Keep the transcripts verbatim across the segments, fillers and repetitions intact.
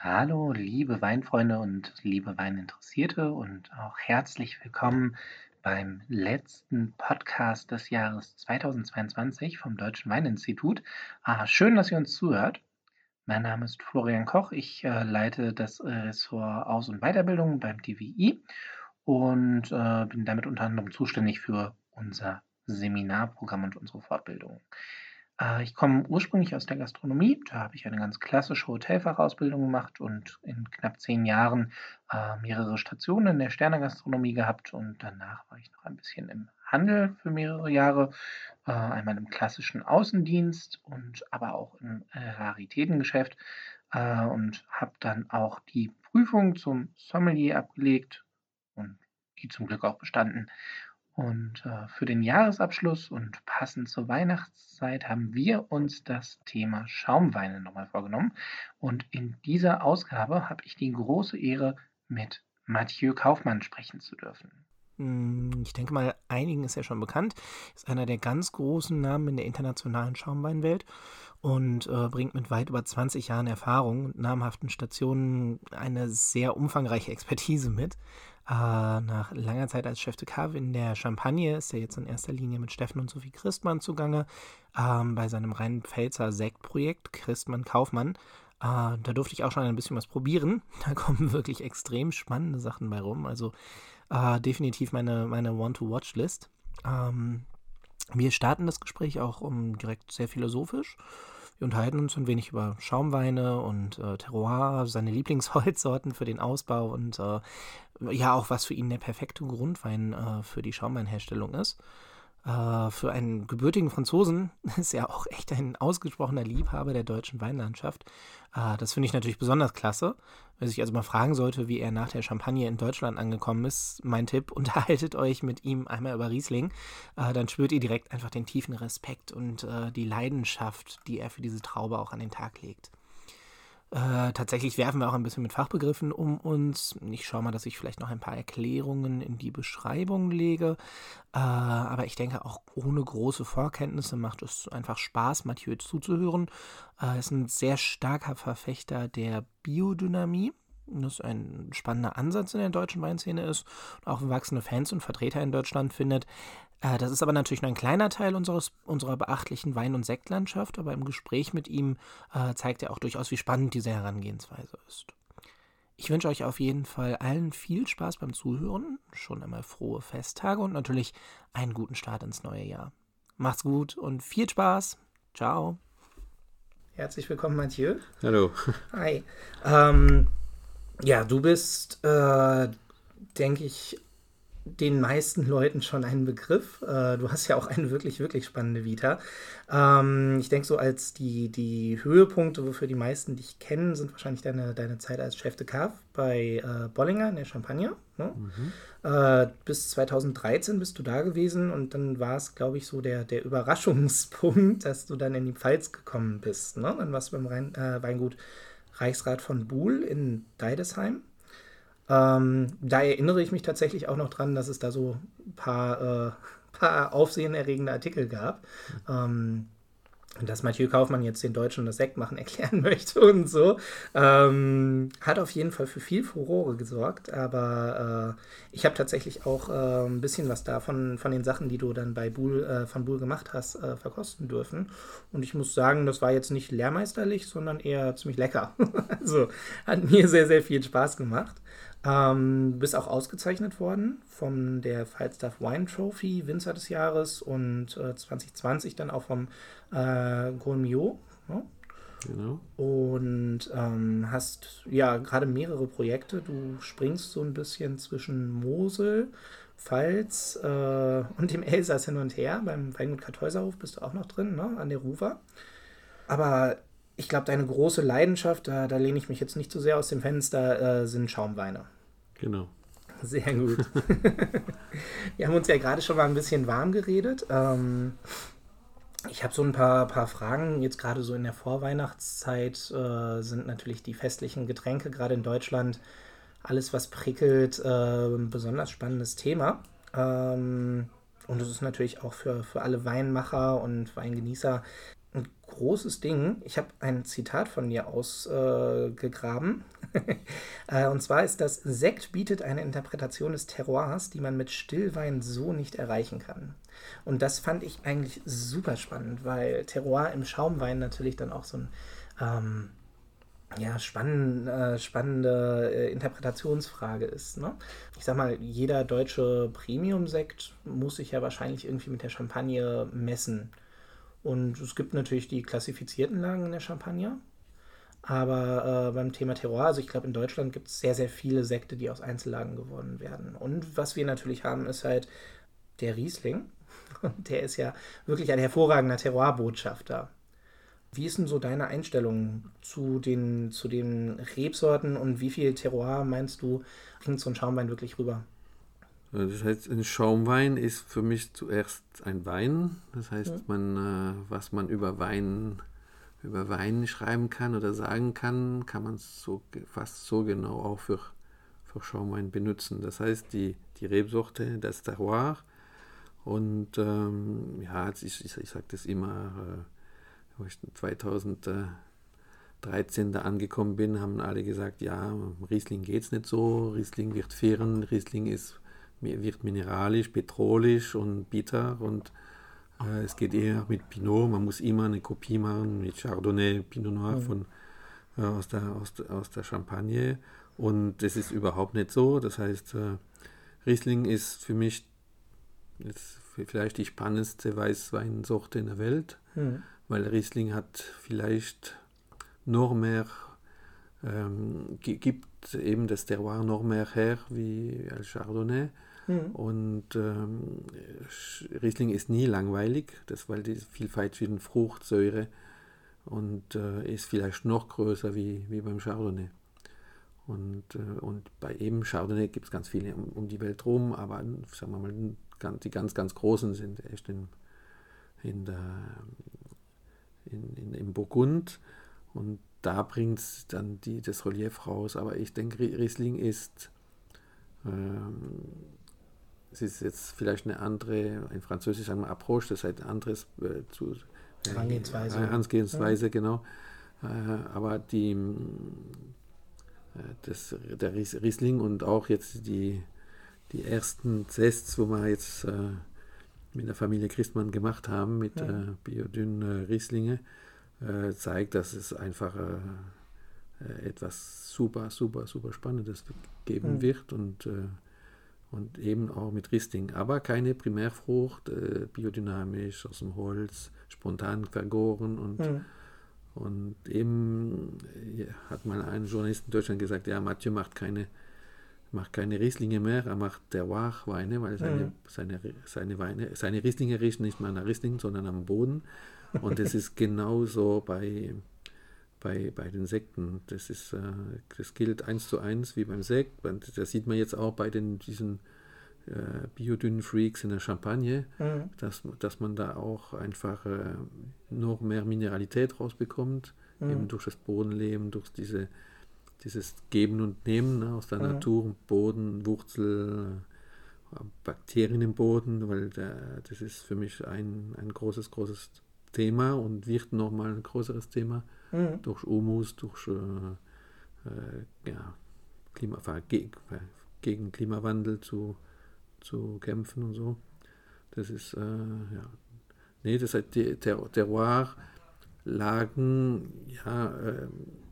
Hallo, liebe Weinfreunde und liebe Weininteressierte und auch herzlich willkommen beim letzten Podcast des Jahres zweitausendzweiundzwanzig vom Deutschen Weininstitut. Ah, schön, dass ihr uns zuhört. Mein Name ist Florian Koch. Ich äh, leite das äh, Ressort Aus- und Weiterbildung beim T W I und äh, bin damit unter anderem zuständig für unser Seminarprogramm und unsere Fortbildung. Äh, ich komme ursprünglich aus der Gastronomie. Da habe ich eine ganz klassische Hotelfachausbildung gemacht und in knapp zehn Jahren äh, mehrere Stationen in der Sternegastronomie gehabt. Und danach war ich noch ein bisschen im Handel für mehrere Jahre, äh, einmal im klassischen Außendienst und aber auch im äh, Raritätengeschäft äh, und habe dann auch die Prüfung zum Sommelier abgelegt und die zum Glück auch bestanden. Und äh, für den Jahresabschluss und passend zur Weihnachtszeit haben wir uns das Thema Schaumweine nochmal vorgenommen. Und in dieser Ausgabe habe ich die große Ehre, mit Mathieu Kaufmann sprechen zu dürfen. Hm, Ich denke mal, einigen ist er schon bekannt. Ist einer der ganz großen Namen in der internationalen Schaumweinwelt und äh, bringt mit weit über zwanzig Jahren Erfahrung und namhaften Stationen eine sehr umfangreiche Expertise mit. Äh, nach langer Zeit als Chef de Cave in der Champagne ist er jetzt in erster Linie mit Steffen und Sophie Christmann zugange, ähm, bei seinem Rheinpfälzer Sektprojekt Christmann Kaufmann. Äh, da durfte ich auch schon ein bisschen was probieren. Da kommen wirklich extrem spannende Sachen bei rum. Also äh, definitiv meine, meine Want-to-Watch-List. Ähm, wir starten das Gespräch auch um direkt sehr philosophisch. Wir unterhalten uns ein wenig über Schaumweine und äh, Terroir, seine Lieblingsholzsorten für den Ausbau und äh, ja auch, was für ihn der perfekte Grundwein äh, für die Schaumweinherstellung ist. Äh, für einen gebürtigen Franzosen ist er auch echt ein ausgesprochener Liebhaber der deutschen Weinlandschaft. Äh, das finde ich natürlich besonders klasse. Wer sich also mal fragen sollte, wie er nach der Champagne in Deutschland angekommen ist, mein Tipp, unterhaltet euch mit ihm einmal über Riesling. Äh, dann spürt ihr direkt einfach den tiefen Respekt und äh, die Leidenschaft, die er für diese Traube auch an den Tag legt. Äh, tatsächlich werfen wir auch ein bisschen mit Fachbegriffen um uns. Ich schaue mal, dass ich vielleicht noch ein paar Erklärungen in die Beschreibung lege. Äh, aber ich denke, auch ohne große Vorkenntnisse macht es einfach Spaß, Mathieu zuzuhören. Er ist ein sehr starker Verfechter der Biodynamie. Das ein spannender Ansatz in der deutschen Weinszene ist und auch wachsende Fans und Vertreter in Deutschland findet. Äh, das ist aber natürlich nur ein kleiner Teil unseres, unserer beachtlichen Wein- und Sektlandschaft, aber im Gespräch mit ihm äh, zeigt er auch durchaus, wie spannend diese Herangehensweise ist. Ich wünsche euch auf jeden Fall allen viel Spaß beim Zuhören, schon einmal frohe Festtage und natürlich einen guten Start ins neue Jahr. Macht's gut und viel Spaß. Ciao. Herzlich willkommen, Mathieu. Hallo. Hi. Ähm, ja, du bist, äh, denke ich, den meisten Leuten schon ein Begriff. Äh, du hast ja auch eine wirklich, wirklich spannende Vita. Ähm, ich denke, so als die, die Höhepunkte, wofür die meisten dich kennen, sind wahrscheinlich deine, deine Zeit als Chef de Cave bei äh, Bollinger in der Champagne. Ne? Mhm. Äh, bis zweitausenddreizehn bist du da gewesen und dann war es, glaube ich, so der, der Überraschungspunkt, dass du dann in die Pfalz gekommen bist. Ne? Dann warst du beim Rhein, äh, Weingut Reichsrat von Buhl in Deidesheim. Ähm, da erinnere ich mich tatsächlich auch noch dran, dass es da so ein paar, äh, paar aufsehenerregende Artikel gab. Ähm, dass Mathieu Kaufmann jetzt den Deutschen das Sektmachen erklären möchte und so. Ähm, hat auf jeden Fall für viel Furore gesorgt, aber äh, ich habe tatsächlich auch äh, ein bisschen was davon, von den Sachen, die du dann bei Buhl, äh, von Buhl gemacht hast, äh, verkosten dürfen. Und ich muss sagen, das war jetzt nicht lehrmeisterlich, sondern eher ziemlich lecker. Also hat mir sehr, sehr viel Spaß gemacht. Ähm, bist auch ausgezeichnet worden von der Falstaff Wine Trophy, Winzer des Jahres und äh, zwanzig zwanzig dann auch vom äh, Gourmillot. Ne? Genau. Und ähm, hast ja gerade mehrere Projekte. Du springst so ein bisschen zwischen Mosel, Pfalz äh, und dem Elsass hin und her. Beim Weingut Kartäuserhof bist du auch noch drin, ne? An der Ruwer. Aber ich glaube, deine große Leidenschaft, da, da lehne ich mich jetzt nicht zu sehr aus dem Fenster, äh, sind Schaumweine. Genau. Sehr gut. Wir haben uns ja gerade schon mal ein bisschen warm geredet. Ähm, ich habe so ein paar, paar Fragen. Jetzt gerade so in der Vorweihnachtszeit äh, sind natürlich die festlichen Getränke, gerade in Deutschland, alles, was prickelt, äh, ein besonders spannendes Thema. Ähm, und es ist natürlich auch für, für alle Weinmacher und Weingenießer ein großes Ding. Ich habe ein Zitat von dir ausgegraben. Äh, und zwar ist das: Sekt bietet eine Interpretation des Terroirs, die man mit Stillwein so nicht erreichen kann. Und das fand ich eigentlich super spannend, weil Terroir im Schaumwein natürlich dann auch so ein ähm, ja, spann, äh, spannende äh, Interpretationsfrage ist. Ne? Ich sag mal, jeder deutsche Premium-Sekt muss sich ja wahrscheinlich irgendwie mit der Champagne messen. Und es gibt natürlich die klassifizierten Lagen in der Champagne. Aber äh, beim Thema Terroir, also ich glaube, in Deutschland gibt es sehr, sehr viele Sekte, die aus Einzellagen gewonnen werden. Und was wir natürlich haben, ist halt der Riesling. Und der ist ja wirklich ein hervorragender Terroirbotschafter. Wie ist denn so deine Einstellung zu den, zu den Rebsorten und wie viel Terroir meinst du, bringt so ein Schaumwein wirklich rüber? Das heißt, ein Schaumwein ist für mich zuerst ein Wein. Das Ja. heißt, man, äh, was man über Wein, über Wein schreiben kann oder sagen kann, kann man so, fast so genau auch für, für Schaumwein benutzen. Das heißt, die, die Rebsorte, das Terroir. Und ähm, ja, ich, ich, ich sage das immer, äh, wo ich zweitausenddreizehn da angekommen bin, haben alle gesagt, ja, Riesling geht's nicht so, Riesling wird fahren, Riesling ist, wird mineralisch, petrolisch und bitter und äh, es geht eher mit Pinot, man muss immer eine Kopie machen mit Chardonnay, Pinot Noir von, äh, aus, der, aus, der, aus der Champagne und das ist überhaupt nicht so, das heißt, äh, Riesling ist für mich jetzt vielleicht die spannendste Weißweinsorte in der Welt, Hm. weil Riesling hat vielleicht noch mehr, ähm, gibt eben das Terroir noch mehr her wie als Chardonnay. Hm. Und ähm, Riesling ist nie langweilig, das, weil die Vielfalt zwischen Frucht, Säure und äh, ist vielleicht noch größer wie, wie beim Chardonnay. Und, äh, und bei eben Chardonnay gibt es ganz viele um, um die Welt rum, aber sagen wir mal, die ganz, ganz großen sind echt in, in der, in, in, im Burgund und da bringt es dann die, das Relief raus. Aber ich denke, Riesling ist, ähm, es ist jetzt vielleicht eine andere, ein Französisch sagen wir Approche, das heißt ein anderes äh, zu, äh, Herangehensweise. Herangehensweise, ja. Genau. Äh, aber die, äh, das, der Riesling und auch jetzt die, die ersten Tests, wo wir jetzt äh, mit der Familie Christmann gemacht haben, mit ja. äh, Biodyn äh, Rieslinge, äh, zeigt, dass es einfach äh, etwas super, super, super Spannendes geben mhm. wird und, äh, und eben auch mit Riesling. Aber keine Primärfrucht, äh, biodynamisch, aus dem Holz, spontan vergoren und, mhm. und eben ja, hat mal ein Journalist in Deutschland gesagt, ja, Mathieu macht keine macht keine Rieslinge mehr, er macht Terroir-Weine, weil seine, mhm. seine, seine, Weine, seine Rieslinge riechen nicht mehr nach Riesling, sondern am Boden. Und das ist genauso bei, bei, bei den Sekten. Das, ist, das gilt eins zu eins wie beim Sekt. Das sieht man jetzt auch bei den, diesen äh, Biodyn-Freaks in der Champagne, mhm. dass, dass man da auch einfach äh, noch mehr Mineralität rausbekommt, mhm. eben durch das Bodenleben, durch diese dieses Geben und Nehmen ne, aus der mhm. Natur, Boden, Wurzel, Bakterien im Boden, weil der, das ist für mich ein, ein großes, großes Thema und wird nochmal ein größeres Thema mhm. durch Humus, durch äh, äh, ja, Klima, gegen, gegen Klimawandel zu, zu kämpfen und so. Das ist, äh, ja, nee, das hat die Ter- Terroir-Lagen, ja, äh,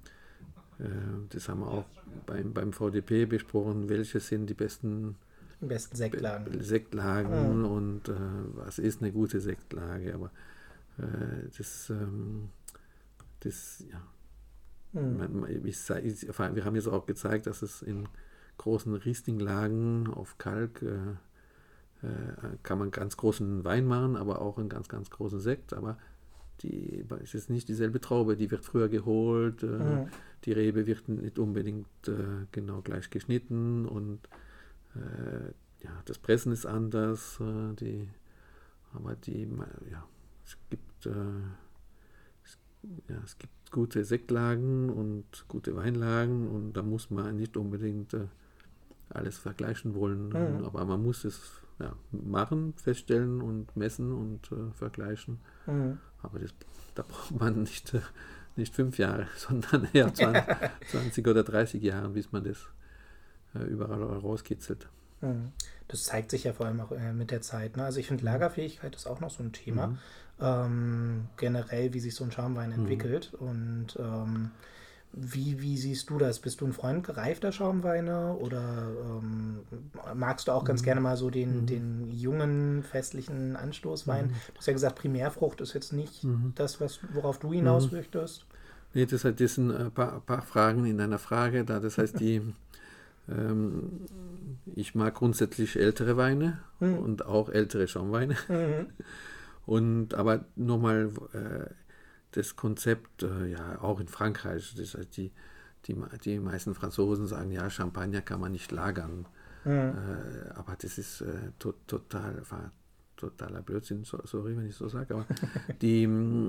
das haben wir auch beim, beim V D P besprochen, welche sind die besten, die besten Sektlagen, Be- Sektlagen mhm. und äh, was ist eine gute Sektlage. Aber äh, das, ähm, das, ja, mhm. man, ich, ich, wir haben jetzt auch gezeigt, dass es in großen Riesling-Lagen auf Kalk äh, äh, kann man ganz großen Wein machen, aber auch einen ganz, ganz großen Sekt. Aber die, es ist nicht dieselbe Traube, die wird früher geholt, äh, mhm. die Rebe wird nicht unbedingt äh, genau gleich geschnitten und äh, ja, das Pressen ist anders, äh, die, aber die, ja, es gibt, äh, es, ja, es gibt gute Sektlagen und gute Weinlagen und da muss man nicht unbedingt äh, alles vergleichen wollen, mhm. aber man muss es ja, machen, feststellen und messen und äh, vergleichen. Mhm. Aber das, da braucht man nicht, nicht fünf Jahre, sondern eher zwanzig, zwanzig oder dreißig Jahre, bis man das äh, überall rauskitzelt. Das zeigt sich ja vor allem auch äh, mit der Zeit. Ne? Also ich finde, Lagerfähigkeit ist auch noch so ein Thema. Mhm. Ähm, generell, wie sich so ein Schaumwein entwickelt. Mhm. Und ähm, wie, wie siehst du das? Bist du ein Freund gereifter Schaumweine oder ähm, magst du auch ganz mhm. gerne mal so den, mhm. den jungen, festlichen Anstoßwein? Mhm. Du hast ja gesagt, Primärfrucht ist jetzt nicht mhm. das, was, worauf du hinaus mhm. möchtest. Nee, das, das sind ein paar, ein paar Fragen in deiner Frage da. Das heißt, die ähm, ich mag grundsätzlich ältere Weine mhm. und auch ältere Schaumweine. Mhm. Und aber nochmal äh, das Konzept, äh, ja, auch in Frankreich, das heißt, die, die, die meisten Franzosen sagen, ja, Champagner kann man nicht lagern. Mhm. Äh, aber das ist äh, to, total, war totaler Blödsinn, sorry, wenn ich so sage, aber die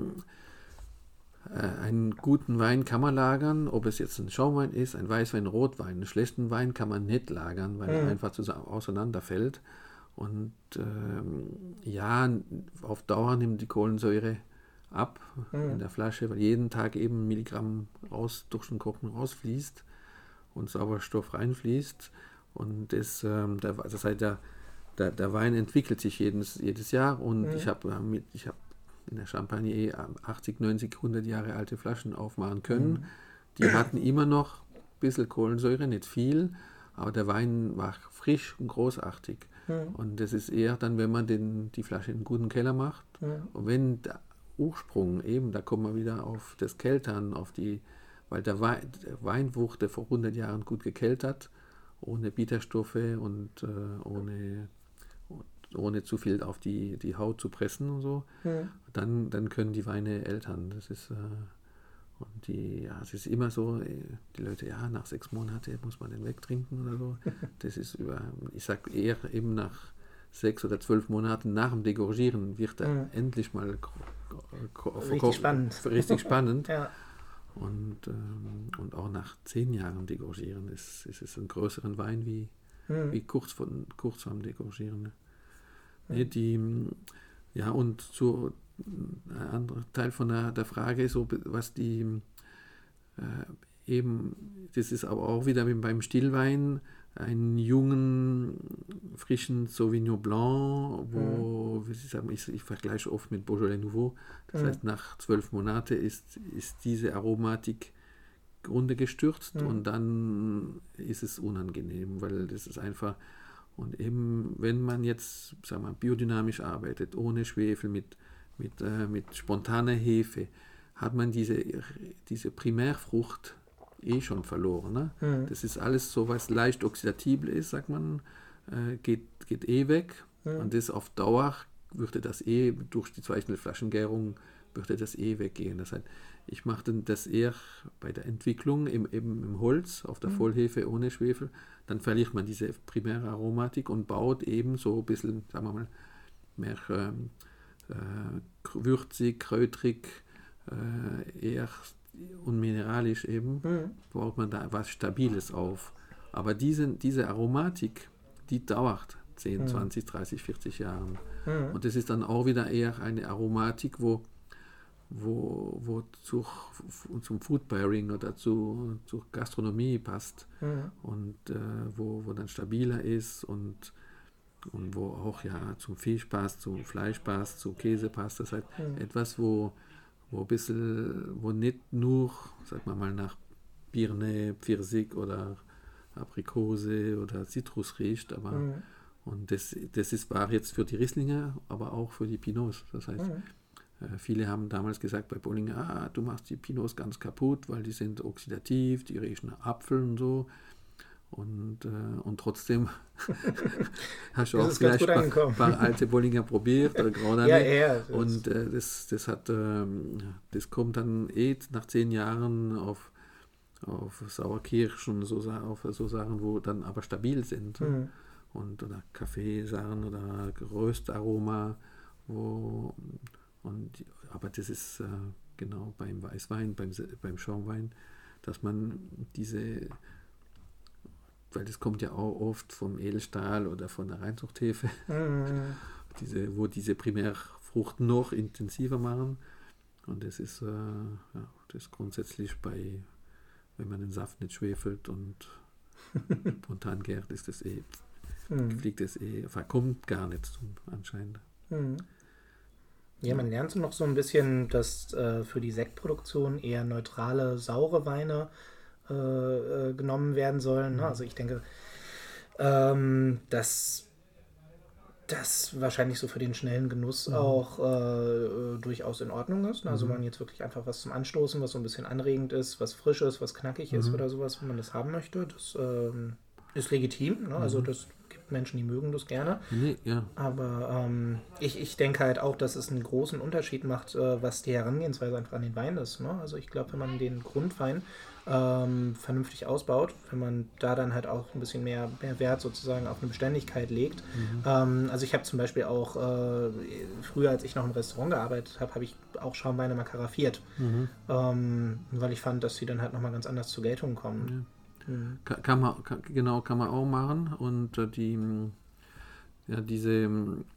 einen guten Wein kann man lagern, ob es jetzt ein Schaumwein ist, ein Weißwein, ein Rotwein. Einen schlechten Wein kann man nicht lagern, weil er mhm. einfach zusammen auseinanderfällt. Und ähm, ja, auf Dauer nimmt die Kohlensäure ab mhm. in der Flasche, weil jeden Tag eben ein Milligramm raus, durch den Korken rausfließt und Sauerstoff reinfließt. Und das, ähm, der, das heißt, der, der, der Wein entwickelt sich jedes, jedes Jahr. Und mhm. ich habe ich hab in der Champagne achtzig, neunzig, hundert Jahre alte Flaschen aufmachen können. Mhm. Die hatten immer noch ein bisschen Kohlensäure, nicht viel, aber der Wein war frisch und großartig. Mhm. Und das ist eher dann, wenn man den, die Flasche in einen guten Keller macht. Mhm. Und wenn der Ursprung eben, da kommen wir wieder auf das Keltern, auf die, weil der Wein, der Wein wurde vor hundert Jahren gut gekeltert, ohne Bitterstoffe und äh, ohne ohne zu viel auf die, die Haut zu pressen und so, mhm. dann, dann können die Weine ältern. Das ist, äh, und die, ja, es ist immer so, die Leute, ja, nach sechs Monaten muss man den wegtrinken oder so. Das ist über, ich sage eher eben nach sechs oder zwölf Monaten nach dem Degorgieren wird er mhm. endlich mal richtig spannend. Richtig spannend. Ja. Und, ähm, und auch nach zehn Jahren Degorgieren ist, ist es ein größeren Wein wie, mhm. wie kurz, von, kurz vorm Degorgieren. Nee, die, ja, und so ein anderer Teil von der, der Frage, so was die äh, eben, das ist aber auch wieder beim Stillwein, einen jungen, frischen Sauvignon Blanc, wo, mhm. wie Sie sagen, ich, ich vergleiche oft mit Beaujolais Nouveau, das mhm. heißt, nach zwölf Monaten ist, ist diese Aromatik runtergestürzt mhm. und dann ist es unangenehm, weil das ist einfach. Und eben, wenn man jetzt, sagen wir, biodynamisch arbeitet, ohne Schwefel, mit, mit, äh, mit spontaner Hefe, hat man diese, diese Primärfrucht eh schon verloren. Ne? Mhm. Das ist alles so, was leicht oxidativ ist, sagt man, äh, geht, geht eh weg. Mhm. Und das auf Dauer würde das eh, durch die Zweichnelflaschengärung, würde das eh weggehen. Das heißt, ich mache das eher bei der Entwicklung im, eben im Holz, auf der mhm. Vollhefe ohne Schwefel. Dann verliert man diese primäre Aromatik und baut eben so ein bisschen, sagen wir mal, mehr ähm, äh, würzig, kräutrig, äh, eher und mineralisch eben, mhm. baut man da was Stabiles auf. Aber diese, diese Aromatik, die dauert zehn, mhm. zwanzig, dreißig, vierzig Jahre. Mhm. Und das ist dann auch wieder eher eine Aromatik, wo wo, wo zu, zum Food Pairing oder zu, zur Gastronomie passt mhm. und äh, wo, wo dann stabiler ist und, und wo auch ja zum Fisch passt, zum Fleisch passt, zum Käse passt. Das heißt mhm. etwas, wo, wo ein bisschen, wo nicht nur, sag mal mal, nach Birne, Pfirsich oder Aprikose oder Zitrus riecht, aber mhm. und das, das ist, war jetzt für die Rieslinger, aber auch für die Pinots. Das heißt, mhm. viele haben damals gesagt bei Bollinger, ah, du machst die Pinots ganz kaputt, weil die sind oxidativ, die riechen nach Apfel und so. Und, äh, und trotzdem hast du auch vielleicht ein paar, paar alte Bollinger probiert oder Graudanne. Ja, ja, und äh, das, das, hat, ähm, das kommt dann eh nach zehn Jahren auf, auf Sauerkirsch und so, auf so Sachen, wo dann aber stabil sind. Mhm. Und, oder Kaffeesachen oder Röstaroma, wo Und, aber das ist äh, genau beim Weißwein, beim, beim Schaumwein, dass man diese, weil das kommt ja auch oft vom Edelstahl oder von der Reinzuchthefe, mhm. diese, wo diese Primärfrucht noch intensiver machen. Und das ist, äh, ja, das ist grundsätzlich bei, wenn man den Saft nicht schwefelt und spontan gärt, ist das eh, Mhm. fliegt das eh, kommt gar nicht zum anscheinend. Mhm. Ja, man lernt so noch so ein bisschen, dass äh, für die Sektproduktion eher neutrale, saure Weine äh, äh, genommen werden sollen. Ne? Also ich denke, ähm, dass das wahrscheinlich so für den schnellen Genuss Mhm. auch äh, äh, durchaus in Ordnung ist. Ne? Also Mhm. man jetzt wirklich einfach was zum Anstoßen, was so ein bisschen anregend ist, was frisch ist, was knackig ist Mhm. oder sowas, wenn man das haben möchte. Das ähm, ist legitim. Ne? Also Mhm. das gibt Menschen, die mögen das gerne. Nee, ja. Aber ähm, ich, ich denke halt auch, dass es einen großen Unterschied macht, äh, was die Herangehensweise einfach an den Wein ist. Ne? Also ich glaube, wenn man den Grundwein ähm, vernünftig ausbaut, wenn man da dann halt auch ein bisschen mehr, mehr Wert sozusagen auf eine Beständigkeit legt. Mhm. Ähm, also ich habe zum Beispiel auch, äh, früher als ich noch im Restaurant gearbeitet habe, habe ich auch Schaumweine mal karaffiert, Mhm. ähm, weil ich fand, dass sie dann halt nochmal ganz anders zur Geltung kommen. Ja. Mhm. Ka- Kann man, kann, genau, kann man auch machen. Und äh, die, ja, diese,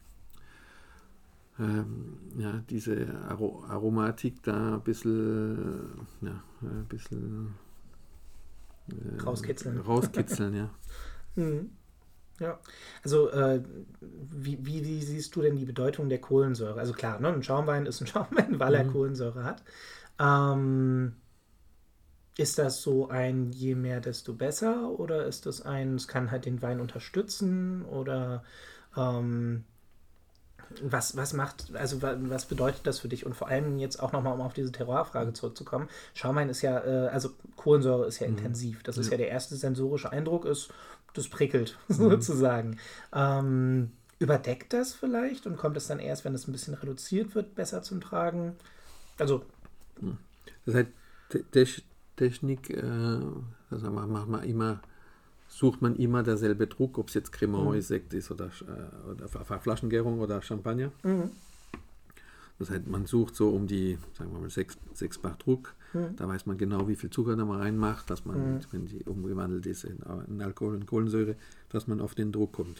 ähm, ja, diese Aro Aromatik da ein bisschen, ja, ein bisschen äh, Rauskitzeln. rauskitzeln, ja. Mhm. Ja, also äh, wie, wie, wie siehst du denn die Bedeutung der Kohlensäure? Also klar, ne, ein Schaumwein ist ein Schaumwein, weil er Mhm. Kohlensäure hat. Ähm, ist das so ein je mehr, desto besser? Oder ist das ein, es kann halt den Wein unterstützen? Oder ähm, was, was macht, also wa- was bedeutet das für dich? Und vor allem jetzt auch nochmal, um auf diese Terroirfrage zurückzukommen. Schaumwein ist ja, äh, also Kohlensäure ist ja Mhm. intensiv. Das ist Ja. ja der erste sensorische Eindruck, ist, das prickelt Mhm. sozusagen. Ähm, überdeckt das vielleicht und kommt es dann erst, wenn es ein bisschen reduziert wird, besser zum Tragen? Also, Das heißt, Te- Te- Technik, äh, also macht man man immer, sucht man immer derselbe Druck, ob es jetzt Cremant Mhm. ist, Sekt ist oder, äh, oder F- Flaschengärung oder Champagner. mhm. Das heißt, man sucht so um die, sagen wir mal, sechs, sechsfach Druck. Mhm. Da weiß man genau, wie viel Zucker da man reinmacht, dass man, Mhm. wenn die umgewandelt ist in, in Alkohol und Kohlensäure, dass man auf den Druck kommt.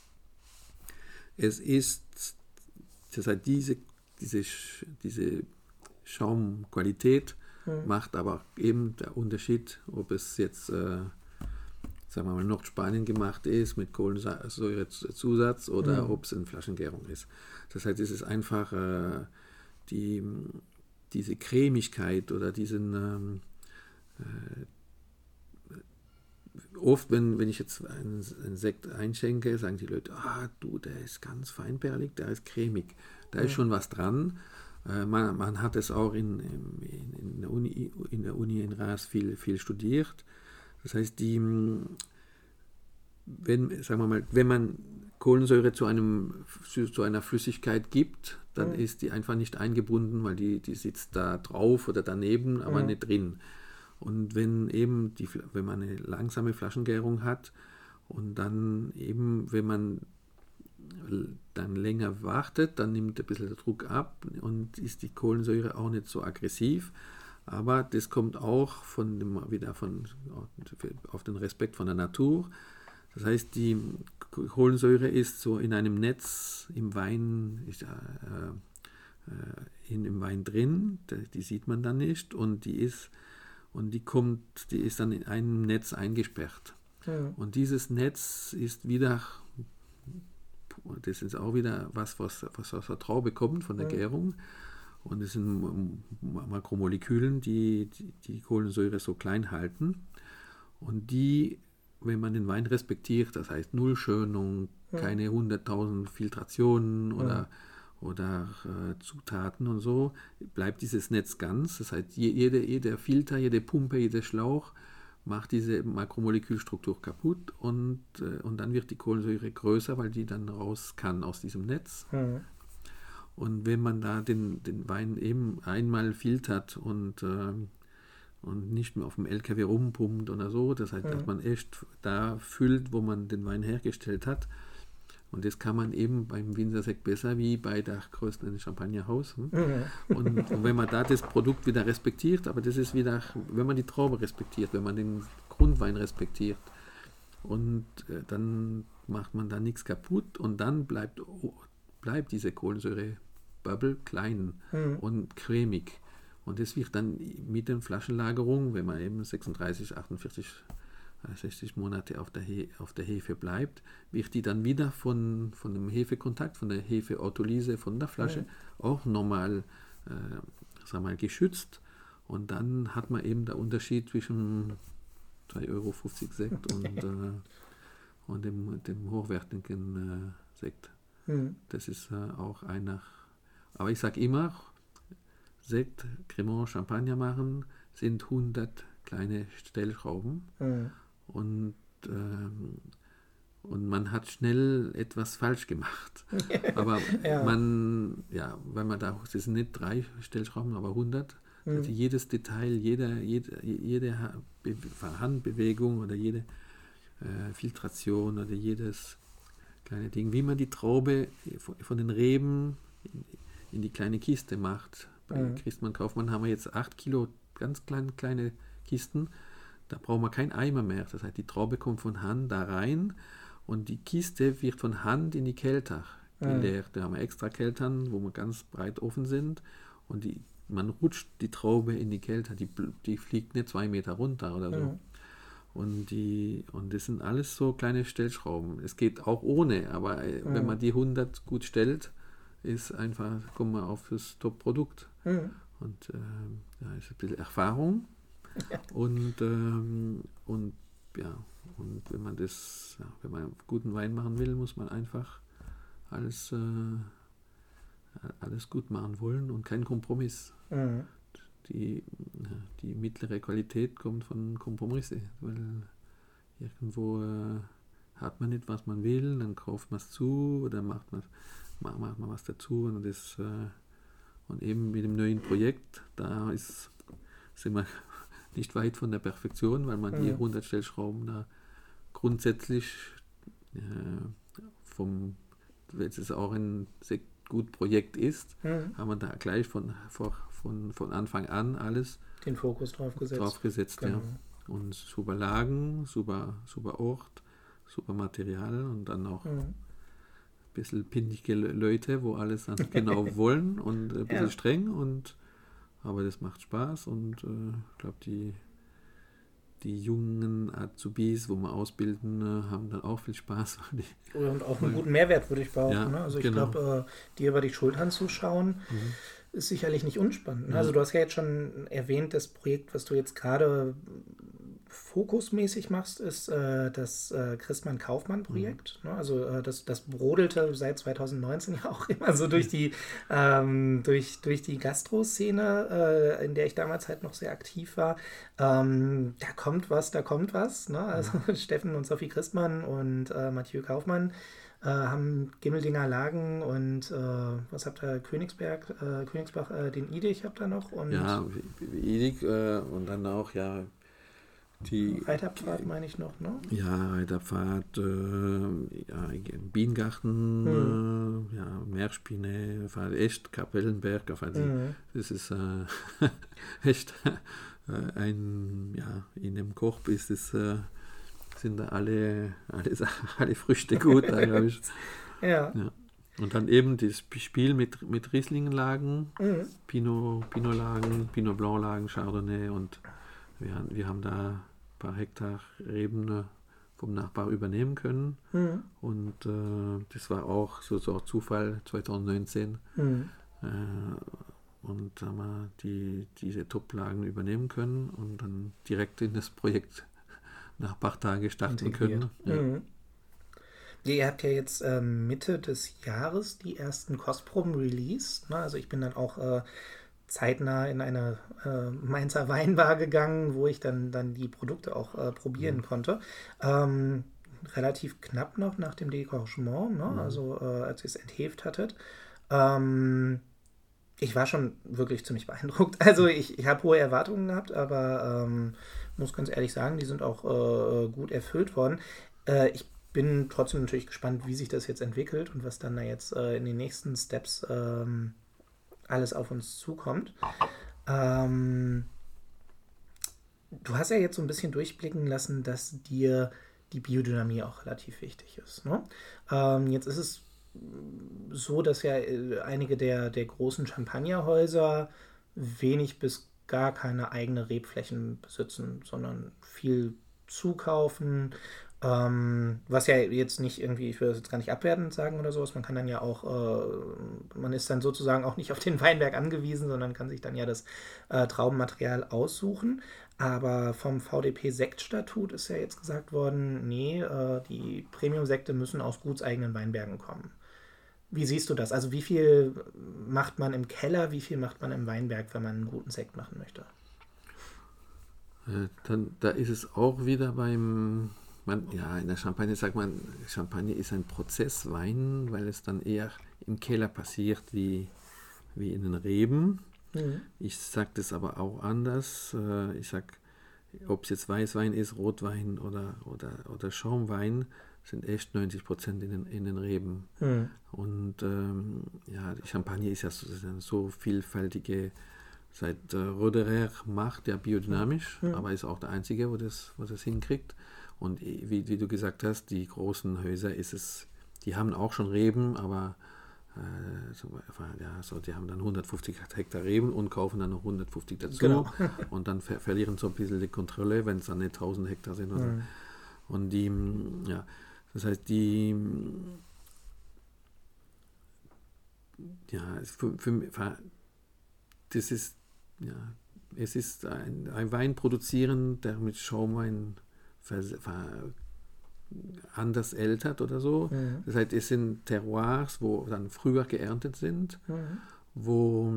Es ist, das heißt, diese, diese, Sch- diese Schaumqualität Mhm. macht aber eben der Unterschied, ob es jetzt, äh, sagen wir mal, Nordspanien gemacht ist mit Kohlensäurezusatz oder Mhm. ob es eine Flaschengärung ist. Das heißt, es ist einfach äh, die, diese Cremigkeit oder diesen ähm, äh, oft, wenn, wenn ich jetzt einen, einen Sekt einschenke, sagen die Leute, ah du, der ist ganz feinperlig, der ist cremig. Da ist Mhm. schon was dran. Äh, man, man hat es auch in, in, in, der Uni, in der Uni in Reims viel, viel studiert. Das heißt, die, wenn, sagen wir mal, wenn man Kohlensäure zu, einem, zu einer Flüssigkeit gibt, dann Mhm. ist die einfach nicht eingebunden, weil die, die sitzt da drauf oder daneben, aber Mhm. nicht drin. Und wenn eben die, wenn man eine langsame Flaschengärung hat und dann eben, wenn man dann länger wartet, dann nimmt ein bisschen der Druck ab und ist die Kohlensäure auch nicht so aggressiv. Aber das kommt auch von dem, wieder von, auf den Respekt von der Natur. Das heißt, die Kohlensäure ist so in einem Netz im Wein, ist, äh, äh, in dem Wein drin, die sieht man dann nicht und die ist und die kommt, die ist dann in einem Netz eingesperrt. Mhm. Und dieses Netz ist wieder, das ist auch wieder was, was, was aus der Traube kommt von der Mhm. Gärung. Und es sind Makromolekülen, die, die die Kohlensäure so klein halten. Und die, wenn man den Wein respektiert, das heißt Nullschönung, Mhm. keine hunderttausend Filtrationen oder, Mhm. oder äh, Zutaten und so, bleibt dieses Netz ganz. Das heißt, jede, jeder Filter, jede Pumpe, jeder Schlauch macht diese Makromolekülstruktur kaputt und, äh, und dann wird die Kohlensäure größer, weil die dann raus kann aus diesem Netz. Mhm. Und wenn man da den, den Wein eben einmal filtert und, äh, und nicht mehr auf dem L K W rumpumpt oder so, das heißt, Mhm. dass man echt da füllt, wo man den Wein hergestellt hat. Und das kann man eben beim Winzersekt besser wie bei der größten Champagnerhaus. Hm? Mhm. Und, und wenn man da das Produkt wieder respektiert, aber das ist wieder, wenn man die Traube respektiert, wenn man den Grundwein respektiert, und äh, dann macht man da nichts kaputt und dann bleibt, bleibt diese Kohlensäure Bubble klein Mhm. und cremig. Und das wird dann mit der Flaschenlagerung, wenn man eben sechsunddreißig, achtundvierzig, sechzig Monate auf der, He auf der Hefe bleibt, wird die dann wieder von, von dem Hefekontakt, von der Hefeautolyse von der Flasche Mhm. auch nochmal äh, sag mal, geschützt. Und dann hat man eben den Unterschied zwischen drei Euro fünfzig Sekt und, äh, und dem, dem hochwertigen äh, Sekt. Mhm. Das ist äh, auch einer. Aber ich sage immer, Sekt, Cremant, Champagner machen sind hundert kleine Stellschrauben. Mhm. Und, ähm, und man hat schnell etwas falsch gemacht. Aber Ja. man, ja, weil man da, das sind nicht drei Stellschrauben, aber hundert. Mhm. Also jedes Detail, jeder, jede, jede Handbewegung oder jede äh, Filtration oder jedes kleine Ding, wie man die Traube von, von den Reben in, in die kleine Kiste macht. Bei Mhm. Christmann Kaufmann haben wir jetzt acht Kilo ganz kleine, kleine Kisten. Da brauchen wir keinen Eimer mehr. Das heißt, die Traube kommt von Hand da rein und die Kiste wird von Hand in die Kelter geleert. Da haben wir extra Keltern, wo wir ganz breit offen sind und die, man rutscht die Traube in die Kelter. Die, die fliegt nicht zwei Meter runter oder so. Mhm. Und, die, und das sind alles so kleine Stellschrauben. Es geht auch ohne, aber äh, Mhm. wenn man die hundert gut stellt, ist einfach, kommen wir auf das Top-Produkt. Mhm. Und äh, da ist ein bisschen Erfahrung. Und, ähm, und ja, und wenn man das, ja, wenn man guten Wein machen will, muss man einfach alles, äh, alles gut machen wollen und keinen Kompromiss. Mhm. Die, die mittlere Qualität kommt von Kompromisse, weil irgendwo äh, hat man nicht, was man will, dann kauft man es zu oder macht man, macht man was dazu und das äh, und eben mit dem neuen Projekt, da ist, sind wir nicht weit von der Perfektion, weil man Mhm. die hundert Stellschrauben da grundsätzlich äh, vom, wenn es auch ein sehr gut Projekt ist, Mhm. haben wir da gleich von, von, von Anfang an alles Den Fokus drauf gesetzt. drauf gesetzt. Genau. Ja. Und super Lagen, super, super Ort, super Material und dann auch Mhm. ein bisschen pindige Leute, wo alles dann genau wollen und ein bisschen Ja. streng. Und, aber das macht Spaß und äh, ich glaube, die, die jungen Azubis, wo wir ausbilden, äh, haben dann auch viel Spaß. weil die- Und auch einen guten Mehrwert würde ich behaupten. Ja, ne? Also ich genau. glaube, äh, dir über die Schultern zu schauen, Mhm. ist sicherlich nicht unspannend. ne? Ja. Also du hast ja jetzt schon erwähnt, das Projekt, was du jetzt gerade fokusmäßig machst, ist äh, das äh, Christmann-Kaufmann-Projekt. Mhm. Ne? Also äh, das, das brodelte seit zweitausendneunzehn ja auch immer so durch die, ähm, durch, durch die Gastro-Szene, äh, in der ich damals halt noch sehr aktiv war. Ähm, da kommt was, da kommt was. Ne? Also Steffen und Sophie Christmann und äh, Mathieu Kaufmann äh, haben Gimmeldinger Lagen und äh, was habt ihr, Königsberg, äh, Königsbach, äh, den Idich habt ihr noch und Ja, wie, wie Edig äh, und dann auch ja die Reiterpfad meine ich noch, ne? ja, Reiterpfad, äh, ja, Bienengarten, äh, ja, Meerspinne, Pfad Echt, Kapellenberg, also Mhm. das ist äh, echt äh, ein, ja, in dem Korb ist es, äh, sind da alle, alle, alle Früchte gut, da, glaube ich. Ja. Ja. Und dann eben das Spiel mit, mit Rieslingenlagen, Mhm. Pinot, Pinot-Lagen, Pinot Blanc-Lagen, Chardonnay und wir, haben- wir haben da ein paar Hektar Reben vom Nachbar übernehmen können. Mhm. Und äh, das war auch so, so auch Zufall zweitausendneunzehn. Mhm. Äh, und da haben wir die, diese Top-Lagen übernehmen können und dann direkt in das Projekt nach ein paar Tagen starten Integriert. können. Ja. Mhm. Ja, ihr habt ja jetzt ähm, Mitte des Jahres die ersten Kostproben released. Ne? Also ich bin dann auch äh, zeitnah in eine äh, Mainzer Weinbar gegangen, wo ich dann, dann die Produkte auch äh, probieren Mhm. konnte. Ähm, relativ knapp noch nach dem Décrochement, ne? Mhm. Also äh, als ihr es entheft hattet. Ähm, ich war schon wirklich ziemlich beeindruckt. Also ich, ich habe hohe Erwartungen gehabt, aber ähm, muss ganz ehrlich sagen, die sind auch äh, gut erfüllt worden. Äh, ich bin trotzdem natürlich gespannt, wie sich das jetzt entwickelt und was dann da jetzt äh, in den nächsten Steps ähm, alles auf uns zukommt. Ähm, du hast ja jetzt so ein bisschen durchblicken lassen, dass dir die Biodynamie auch relativ wichtig ist. Ne? Ähm, jetzt ist es so, dass ja einige der, der großen Champagnerhäuser wenig bis gar keine eigene Rebflächen besitzen, sondern viel zukaufen. Ähm, was ja jetzt nicht irgendwie, ich will das jetzt gar nicht abwertend sagen oder sowas, man kann dann ja auch, äh, man ist dann sozusagen auch nicht auf den Weinberg angewiesen, sondern kann sich dann ja das äh, Traubenmaterial aussuchen. Aber vom V D P-Sektstatut ist ja jetzt gesagt worden, nee, äh, die Premium-Sekte müssen aus gutseigenen Weinbergen kommen. Wie siehst du das? Also wie viel macht man im Keller, wie viel macht man im Weinberg, wenn man einen guten Sekt machen möchte? Äh, dann, da ist es auch wieder beim, man, ja, in der Champagne sagt man, Champagne ist ein Prozesswein, weil es dann eher im Keller passiert wie, wie in den Reben. Mhm. Ich sage das aber auch anders. Äh, ich sage, ob es jetzt Weißwein ist, Rotwein oder, oder, oder Schaumwein, sind echt neunzig Prozent in den, in den Reben. Mhm. Und ähm, ja, die Champagne ist ja so, ist eine so vielfältige, seit äh, Roederer macht, ja biodynamisch, mhm. aber ist auch der Einzige, wo das, wo das hinkriegt. Und wie, wie du gesagt hast, die großen Häuser ist es, die haben auch schon Reben, aber äh, so, ja, so, die haben dann hundertfünfzig Hektar Reben und kaufen dann noch hundertfünfzig dazu. Genau. Und dann ver- verlieren so ein bisschen die Kontrolle, wenn es dann nicht tausend Hektar sind. Oder mhm. Und die, ja, das heißt, die, ja, für, für, das ist, ja, es ist ein, ein Wein produzieren, der mit Schaumwein ver, ver, anders ältert oder so. Mhm. Das heißt, es sind Terroirs, wo dann früher geerntet sind, mhm. wo,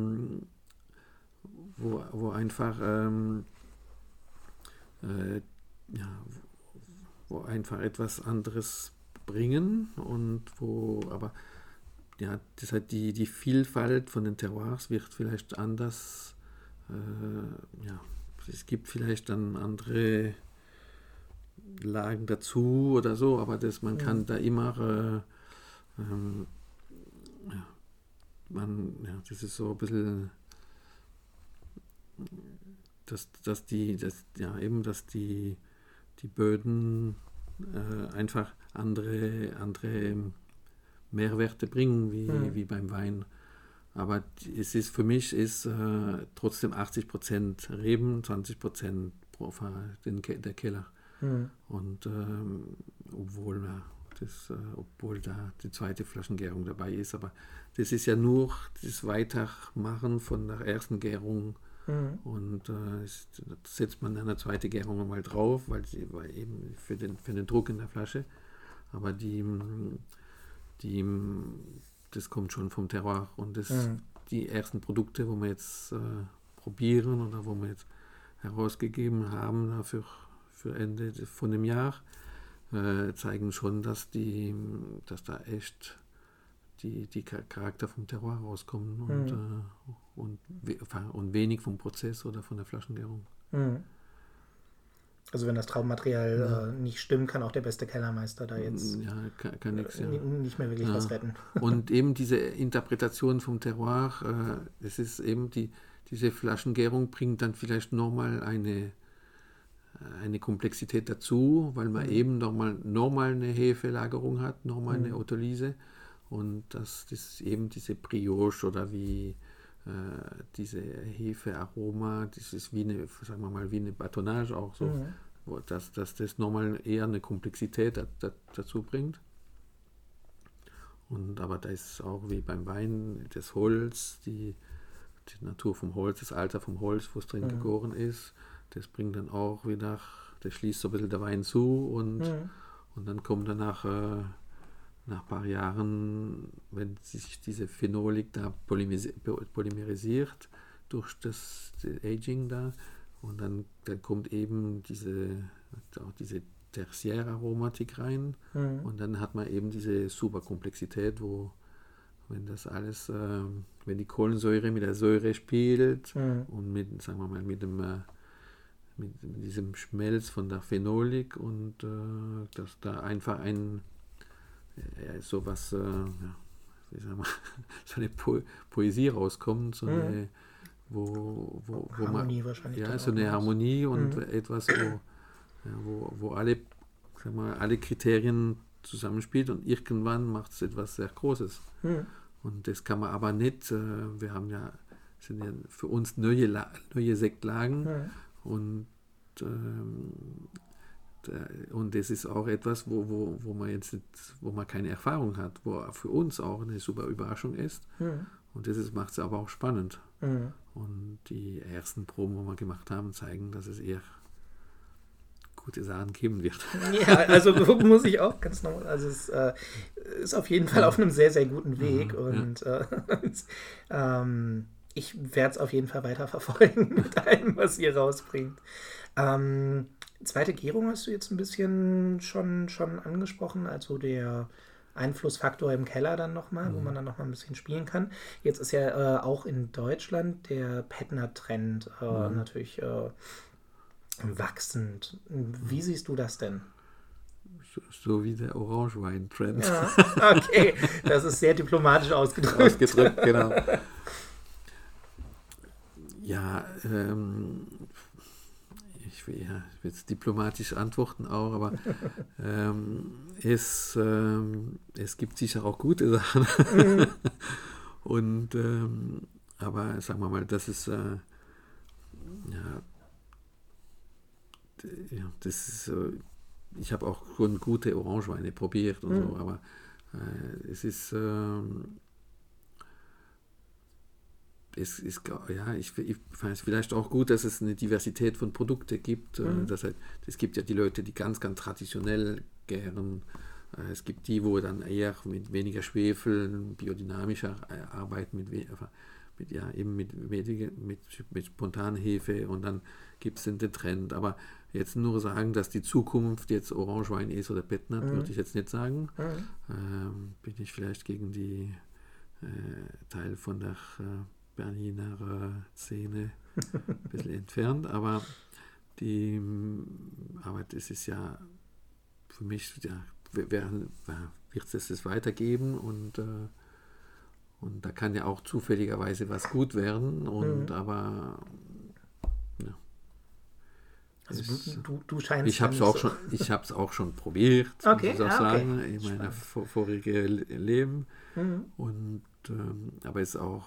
wo, wo einfach ähm, äh, ja, wo einfach etwas anderes bringen und wo, aber ja, das heißt, die, die Vielfalt von den Terroirs wird vielleicht anders, äh, ja, es gibt vielleicht dann andere Lagen dazu oder so, aber das, man kann mhm. da immer, äh, ähm, ja, man, ja, das ist so ein bisschen, dass, dass die, dass, ja, eben, dass die die Böden äh, einfach andere, andere Mehrwerte bringen, wie, mhm. wie beim Wein. Aber es ist für mich ist äh, trotzdem achtzig Prozent Reben, zwanzig Prozent den Ke- der Keller. Mhm. Und ähm, obwohl, ja, das, äh, obwohl da die zweite Flaschengärung dabei ist, aber das ist ja nur das Weitermachen von der ersten Gärung. Mhm. Und äh, setzt man eine zweite Gärung mal drauf, weil sie weil eben für den, für den Druck in der Flasche. Aber die, die, das kommt schon vom Terroir. Und das, mhm. die ersten Produkte, wo wir jetzt äh, probieren oder wo wir jetzt herausgegeben haben dafür, für Ende von dem Jahr, äh, zeigen schon, dass, die, dass da echt die, die Charakter vom Terroir rauskommen und, mhm. äh, und, und wenig vom Prozess oder von der Flaschengärung. Mhm. Also wenn das Traubenmaterial ja. äh, nicht stimmt, kann auch der beste Kellermeister da jetzt ja, kann, kann nix, ja. nicht mehr wirklich ja. was retten. Und eben diese Interpretation vom Terroir, äh, es ist eben die, diese Flaschengärung bringt dann vielleicht nochmal eine, eine Komplexität dazu, weil man mhm. eben nochmal noch mal eine Hefelagerung hat, nochmal mhm. eine Autolyse. Und dass das eben diese Brioche oder wie äh, diese Hefearoma, das ist wie eine, sagen wir mal, wie eine Batonnage auch so, mhm. wo, dass, dass das nochmal eher eine Komplexität da, da, dazu bringt. Und aber da ist auch wie beim Wein das Holz, die, die Natur vom Holz, das Alter vom Holz, wo es drin mhm. gegoren ist, das bringt dann auch wieder, das schließt so ein bisschen der Wein zu und, mhm. und dann kommt danach äh, nach ein paar Jahren, wenn sich diese Phenolik da polymerisiert durch das Aging da und dann, dann kommt eben diese, auch diese Tertiäraromatik rein mhm. und dann hat man eben diese Superkomplexität, wo wenn das alles, äh, wenn die Kohlensäure mit der Säure spielt mhm. und mit, sagen wir mal, mit dem äh, mit, mit diesem Schmelz von der Phenolik und äh, dass da einfach ein ja, sowas, äh, ja, wie sagen wir, so eine po- Poesie rauskommt, so eine, mhm. wo, wo, wo Harmonie man, wahrscheinlich. Ja, so eine Harmonie und mhm. etwas, wo, ja, wo, wo alle, sagen wir, alle Kriterien zusammenspielt und irgendwann macht es etwas sehr Großes. Mhm. Und das kann man aber nicht, äh, wir haben ja, sind ja für uns neue, La- neue Sektlagen Mhm. und ähm, und das ist auch etwas, wo, wo, wo man jetzt nicht, wo man keine Erfahrung hat, wo für uns auch eine super Überraschung ist. Mhm. Und das macht es aber auch spannend. Mhm. Und die ersten Proben, die wir gemacht haben, zeigen, dass es eher gute Sachen geben wird. Ja, also muss ich auch ganz normal, also es äh, ist auf jeden Fall Ja. auf einem sehr, sehr guten Weg Ja, und äh, ähm, ich werde es auf jeden Fall weiter verfolgen mit allem, was ihr rausbringt. Ähm, zweite Gärung hast du jetzt ein bisschen schon, schon angesprochen, also der Einflussfaktor im Keller dann nochmal, wo man dann nochmal ein bisschen spielen kann. Jetzt ist ja äh, auch in Deutschland der Petner-Trend äh, Mhm. natürlich äh, wachsend. Wie siehst du das denn? So, so wie der Orangewein-Trend. Ja, okay, das ist sehr diplomatisch ausgedrückt. Ausgedrückt, genau. Ja, ähm, ich will ja jetzt diplomatisch antworten auch, aber ähm, es, ähm, es gibt sicher auch gute Sachen. Mhm. Und ähm, aber sagen wir mal, das ist äh, ja, d- ja, das ist so, ich habe auch schon gute Orangeweine probiert und Mhm. so, aber äh, es ist ähm, es ist, ja, ich, ich fand es vielleicht auch gut, dass es eine Diversität von Produkten gibt. Mhm. Das heißt, es gibt ja die Leute, die ganz, ganz traditionell gären. Es gibt die, wo dann eher mit weniger Schwefel, biodynamischer arbeiten, mit, mit, ja, eben mit, weniger, mit, mit Spontanhefe und dann gibt es den Trend. Aber jetzt nur sagen, dass die Zukunft jetzt Orangewein ist oder Petner, Mhm. würde ich jetzt nicht sagen. Mhm. Ähm, bin ich vielleicht gegen die äh, Teil von der äh, Berliner äh, Szene ein bisschen entfernt, aber die aber das ist ja für mich, ja, werden, wird es das weitergeben und, äh, und da kann ja auch zufälligerweise was gut werden und Mhm. aber ja, Also es, du, du, du scheinst ich habe es dann auch so- schon, ich habe es auch schon probiert, Okay, muss ich auch ah, okay. sagen, in meiner Spannend. vor, vorigen Leben Mhm. und ähm, aber es ist auch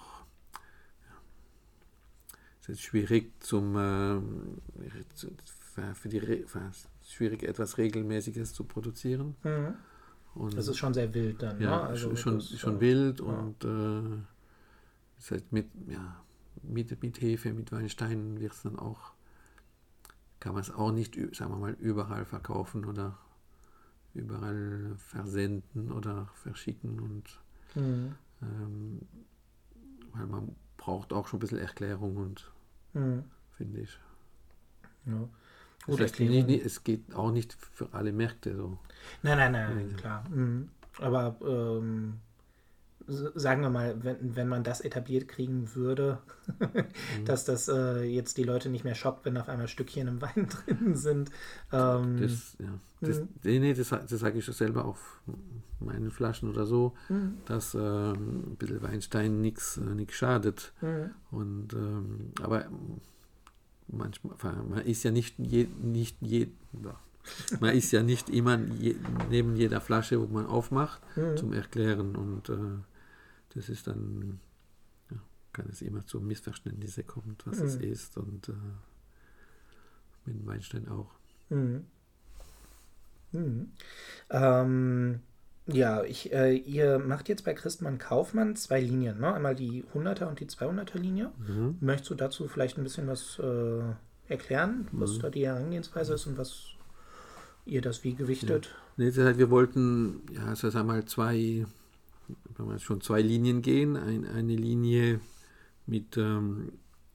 es ist schwierig zum ähm, für die Re- für, schwierig etwas Regelmäßiges zu produzieren. Mhm. Und Das ist schon sehr wild dann, ja, ne? Also schon, das, schon äh, wild ja. und äh, es heißt mit, ja, mit, mit Hefe, mit Weinsteinen wird es dann auch, kann man es auch nicht, ü- sagen wir mal, überall verkaufen oder überall versenden oder verschicken und Mhm. ähm, weil man braucht auch schon ein bisschen Erklärung und Mhm. finde ich. Ja. Das Gut, heißt, Erklärung. nicht, es geht auch nicht für alle Märkte so. Nein, nein, nein, Ja. klar. Mhm. Aber ähm, s- sagen wir mal, wenn, wenn man das etabliert kriegen würde, dass das äh, jetzt die Leute nicht mehr schockt, wenn auf einmal Stückchen im Wein drin sind. Ähm, Das, ja, das, Mhm. nee, nee, das, das sage ich schon selber auf meinen Flaschen oder so, Mhm. dass ähm, ein bisschen Weinstein nichts äh, schadet. Mhm. Und, ähm, aber manchmal, man ist ja nicht, je, nicht je, ja, man ist ja nicht immer je, neben jeder Flasche, wo man aufmacht, Mhm. zum Erklären. Und äh, das ist dann, ja, kann es immer zu Missverständnissen kommen, was Mhm. es ist. Und äh, mit dem Weinstein auch. Mhm. Mhm. Ähm, ja, ich, äh, ihr macht jetzt bei Christmann Kaufmann zwei Linien, ne? Einmal die hunderter und die zweihunderter Linie. Mhm. Möchtest du dazu vielleicht ein bisschen was äh, erklären, was Mhm. da die Herangehensweise ist und was ihr das wie gewichtet? Nee, das heißt, wir wollten, ja, so sagen wir mal, zwei, wenn wir schon zwei Linien gehen. Ein, eine Linie mit ähm,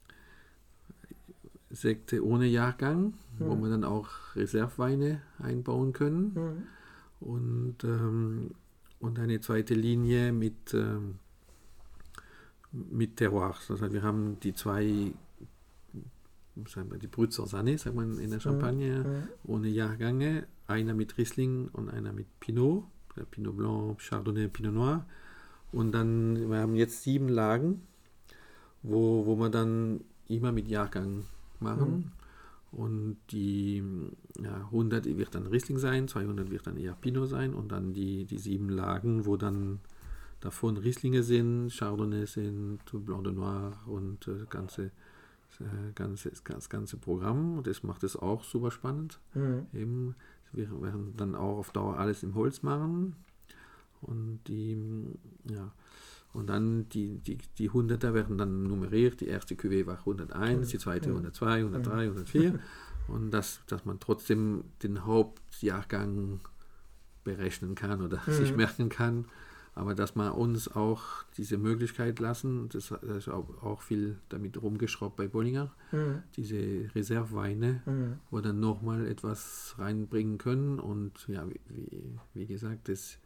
Sekte ohne Jahrgang, wo Mhm. wir dann auch Reserveweine einbauen können. Mhm. Und, ähm, und eine zweite Linie mit, ähm, mit Terroirs. Das heißt, wir haben die zwei, sagen wir, die Brützer Sanne, sagt man in der Champagne, Mhm. ohne Jahrgänge. Einer mit Riesling und einer mit Pinot. Der Pinot Blanc, Chardonnay, Pinot Noir. Und dann, wir haben jetzt sieben Lagen, wo, wo wir dann immer mit Jahrgang machen. Und die ja, hundert wird dann Riesling sein, zweihundert wird dann eher Pinot sein und dann die, die sieben Lagen, wo dann davon Rieslinge sind, Chardonnay sind, Blanc de Noir und das ganze, das ganze, das ganze Programm. Und das macht es auch super spannend. Mhm. Eben, wir werden dann auch auf Dauer alles im Holz machen. Und die, ja, und dann die, die, die Hunderter werden dann nummeriert. Die erste Cuvée war hunderteins, die zweite hundertzwei, hundertdrei, hundertvier. Und dass, dass man trotzdem den Hauptjahrgang berechnen kann oder mhm. sich merken kann. Aber dass man uns auch diese Möglichkeit lassen, das, das ist auch, auch viel damit rumgeschraubt bei Bollinger, mhm. diese Reserveweine, mhm. wo dann nochmal etwas reinbringen können. Und ja, wie, wie, wie gesagt, das,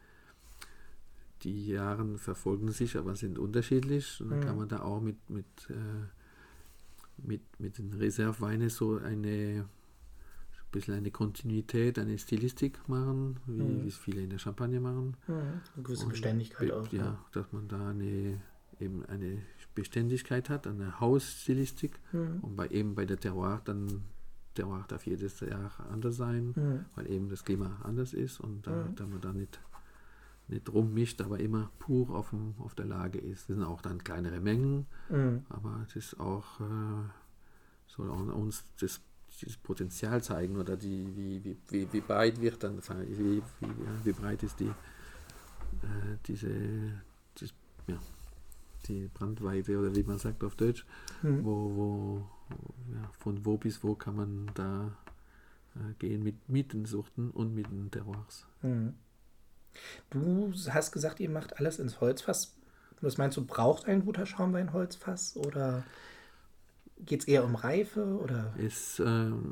die Jahre verfolgen sich, aber sind unterschiedlich. Und dann mhm. kann man da auch mit, mit, äh, mit, mit den Reserveweinen so eine ein bisschen eine Kontinuität, eine Stilistik machen, wie mhm. es viele in der Champagne machen. Mhm. Eine gewisse und Beständigkeit be- auch. Ja, ja, dass man da eine, eben eine Beständigkeit hat, eine Hausstilistik. Mhm. Und bei, eben bei der Terroir, dann Terroir darf jedes Jahr anders sein, mhm. weil eben das Klima anders ist und da, mhm. da man da nicht, nicht rummischt, aber immer pur auf, dem, auf der Lage ist. Das sind auch dann kleinere Mengen, mhm. aber es ist auch, äh, soll auch uns das dieses Potenzial zeigen oder die, wie, wie, wie, wie breit wird dann, wie, wie, ja, wie breit ist die, äh, diese, das, ja, die Brandweite oder wie man sagt auf Deutsch, mhm. wo, wo, ja, von wo bis wo kann man da äh, gehen mit, mit den Sorten und mit den Terroirs. Mhm. Du hast gesagt, ihr macht alles ins Holzfass. Was meinst du, braucht ein guter Schaumwein Holzfass oder geht es eher um Reife? Oder? Es, ähm,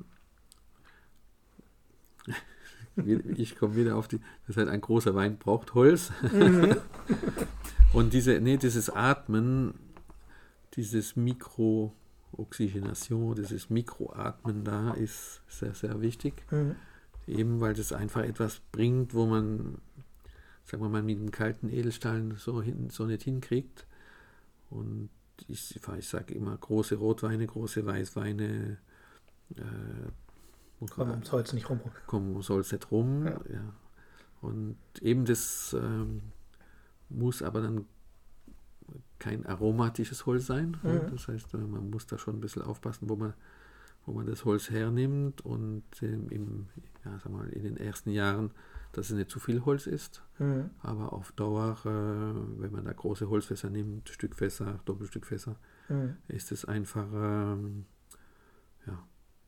ich komme wieder auf die, das heißt, ein großer Wein braucht Holz. Mhm. Und diese, nee, dieses Atmen, dieses Mikrooxygenation, dieses Mikroatmen da ist sehr, sehr wichtig. Mhm. Eben, weil das einfach etwas bringt, wo man, sagen wir mal, mit einem kalten Edelstahl so, hin, so nicht hinkriegt. Und Ich, ich sage immer, große Rotweine, große Weißweine äh, kommen ums Holz nicht rum. Kommen ums Holz nicht rum. Ja. Ja. Und eben das ähm, muss aber dann kein aromatisches Holz sein. Mhm. Ja. Das heißt, man muss da schon ein bisschen aufpassen, wo man, wo man das Holz hernimmt und ähm, im, ja, sag mal, in den ersten Jahren, dass es nicht zu viel Holz ist, mhm. aber auf Dauer, äh, wenn man da große Holzfässer nimmt, Stückfässer, Doppelstückfässer, mhm. ist es einfach, ähm, ja,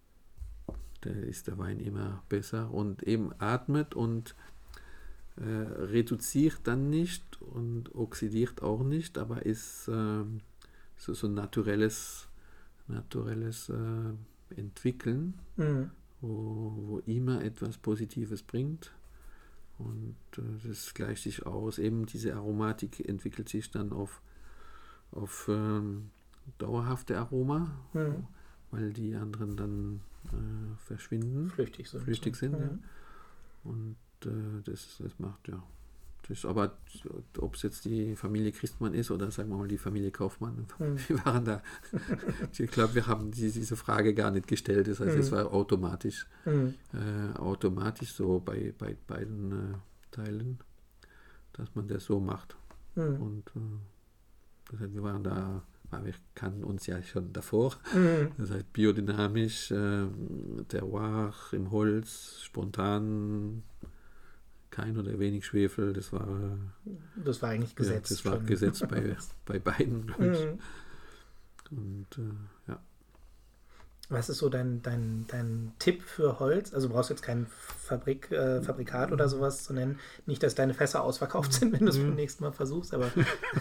da ist der Wein immer besser und eben atmet und äh, reduziert dann nicht und oxidiert auch nicht, aber ist äh, so, so ein naturelles, naturelles äh, Entwickeln, mhm. wo, wo immer etwas Positives bringt. Und äh, das gleicht sich aus. Eben diese Aromatik entwickelt sich dann auf, auf ähm, dauerhafte Aroma, mhm. weil die anderen dann äh, verschwinden. Flüchtig sind. Flüchtig sind, mhm. ja. Und äh, das, das macht, ja. Das, aber ob es jetzt die Familie Christmann ist oder sagen wir mal die Familie Kaufmann, mhm. wir waren da. Ich glaube, wir haben die, diese Frage gar nicht gestellt. Das heißt, mhm. es war automatisch, mhm. äh, automatisch so bei, bei beiden äh, Teilen, dass man das so macht. Mhm. Und äh, das heißt, wir waren da, weil wir kannten uns ja schon davor. Mhm. Das heißt, biodynamisch, äh, Terroir im Holz, spontan, kein oder wenig Schwefel, das war das war eigentlich gesetzt. Ja, das war schon. gesetzt bei, bei beiden, glaube ich. Mhm. Und äh, ja. Was ist so dein, dein, dein Tipp für Holz? Also du brauchst jetzt kein Fabrik, äh, Fabrikat oder sowas zu nennen. Nicht, dass deine Fässer ausverkauft sind, wenn du es beim nächsten Mal versuchst, aber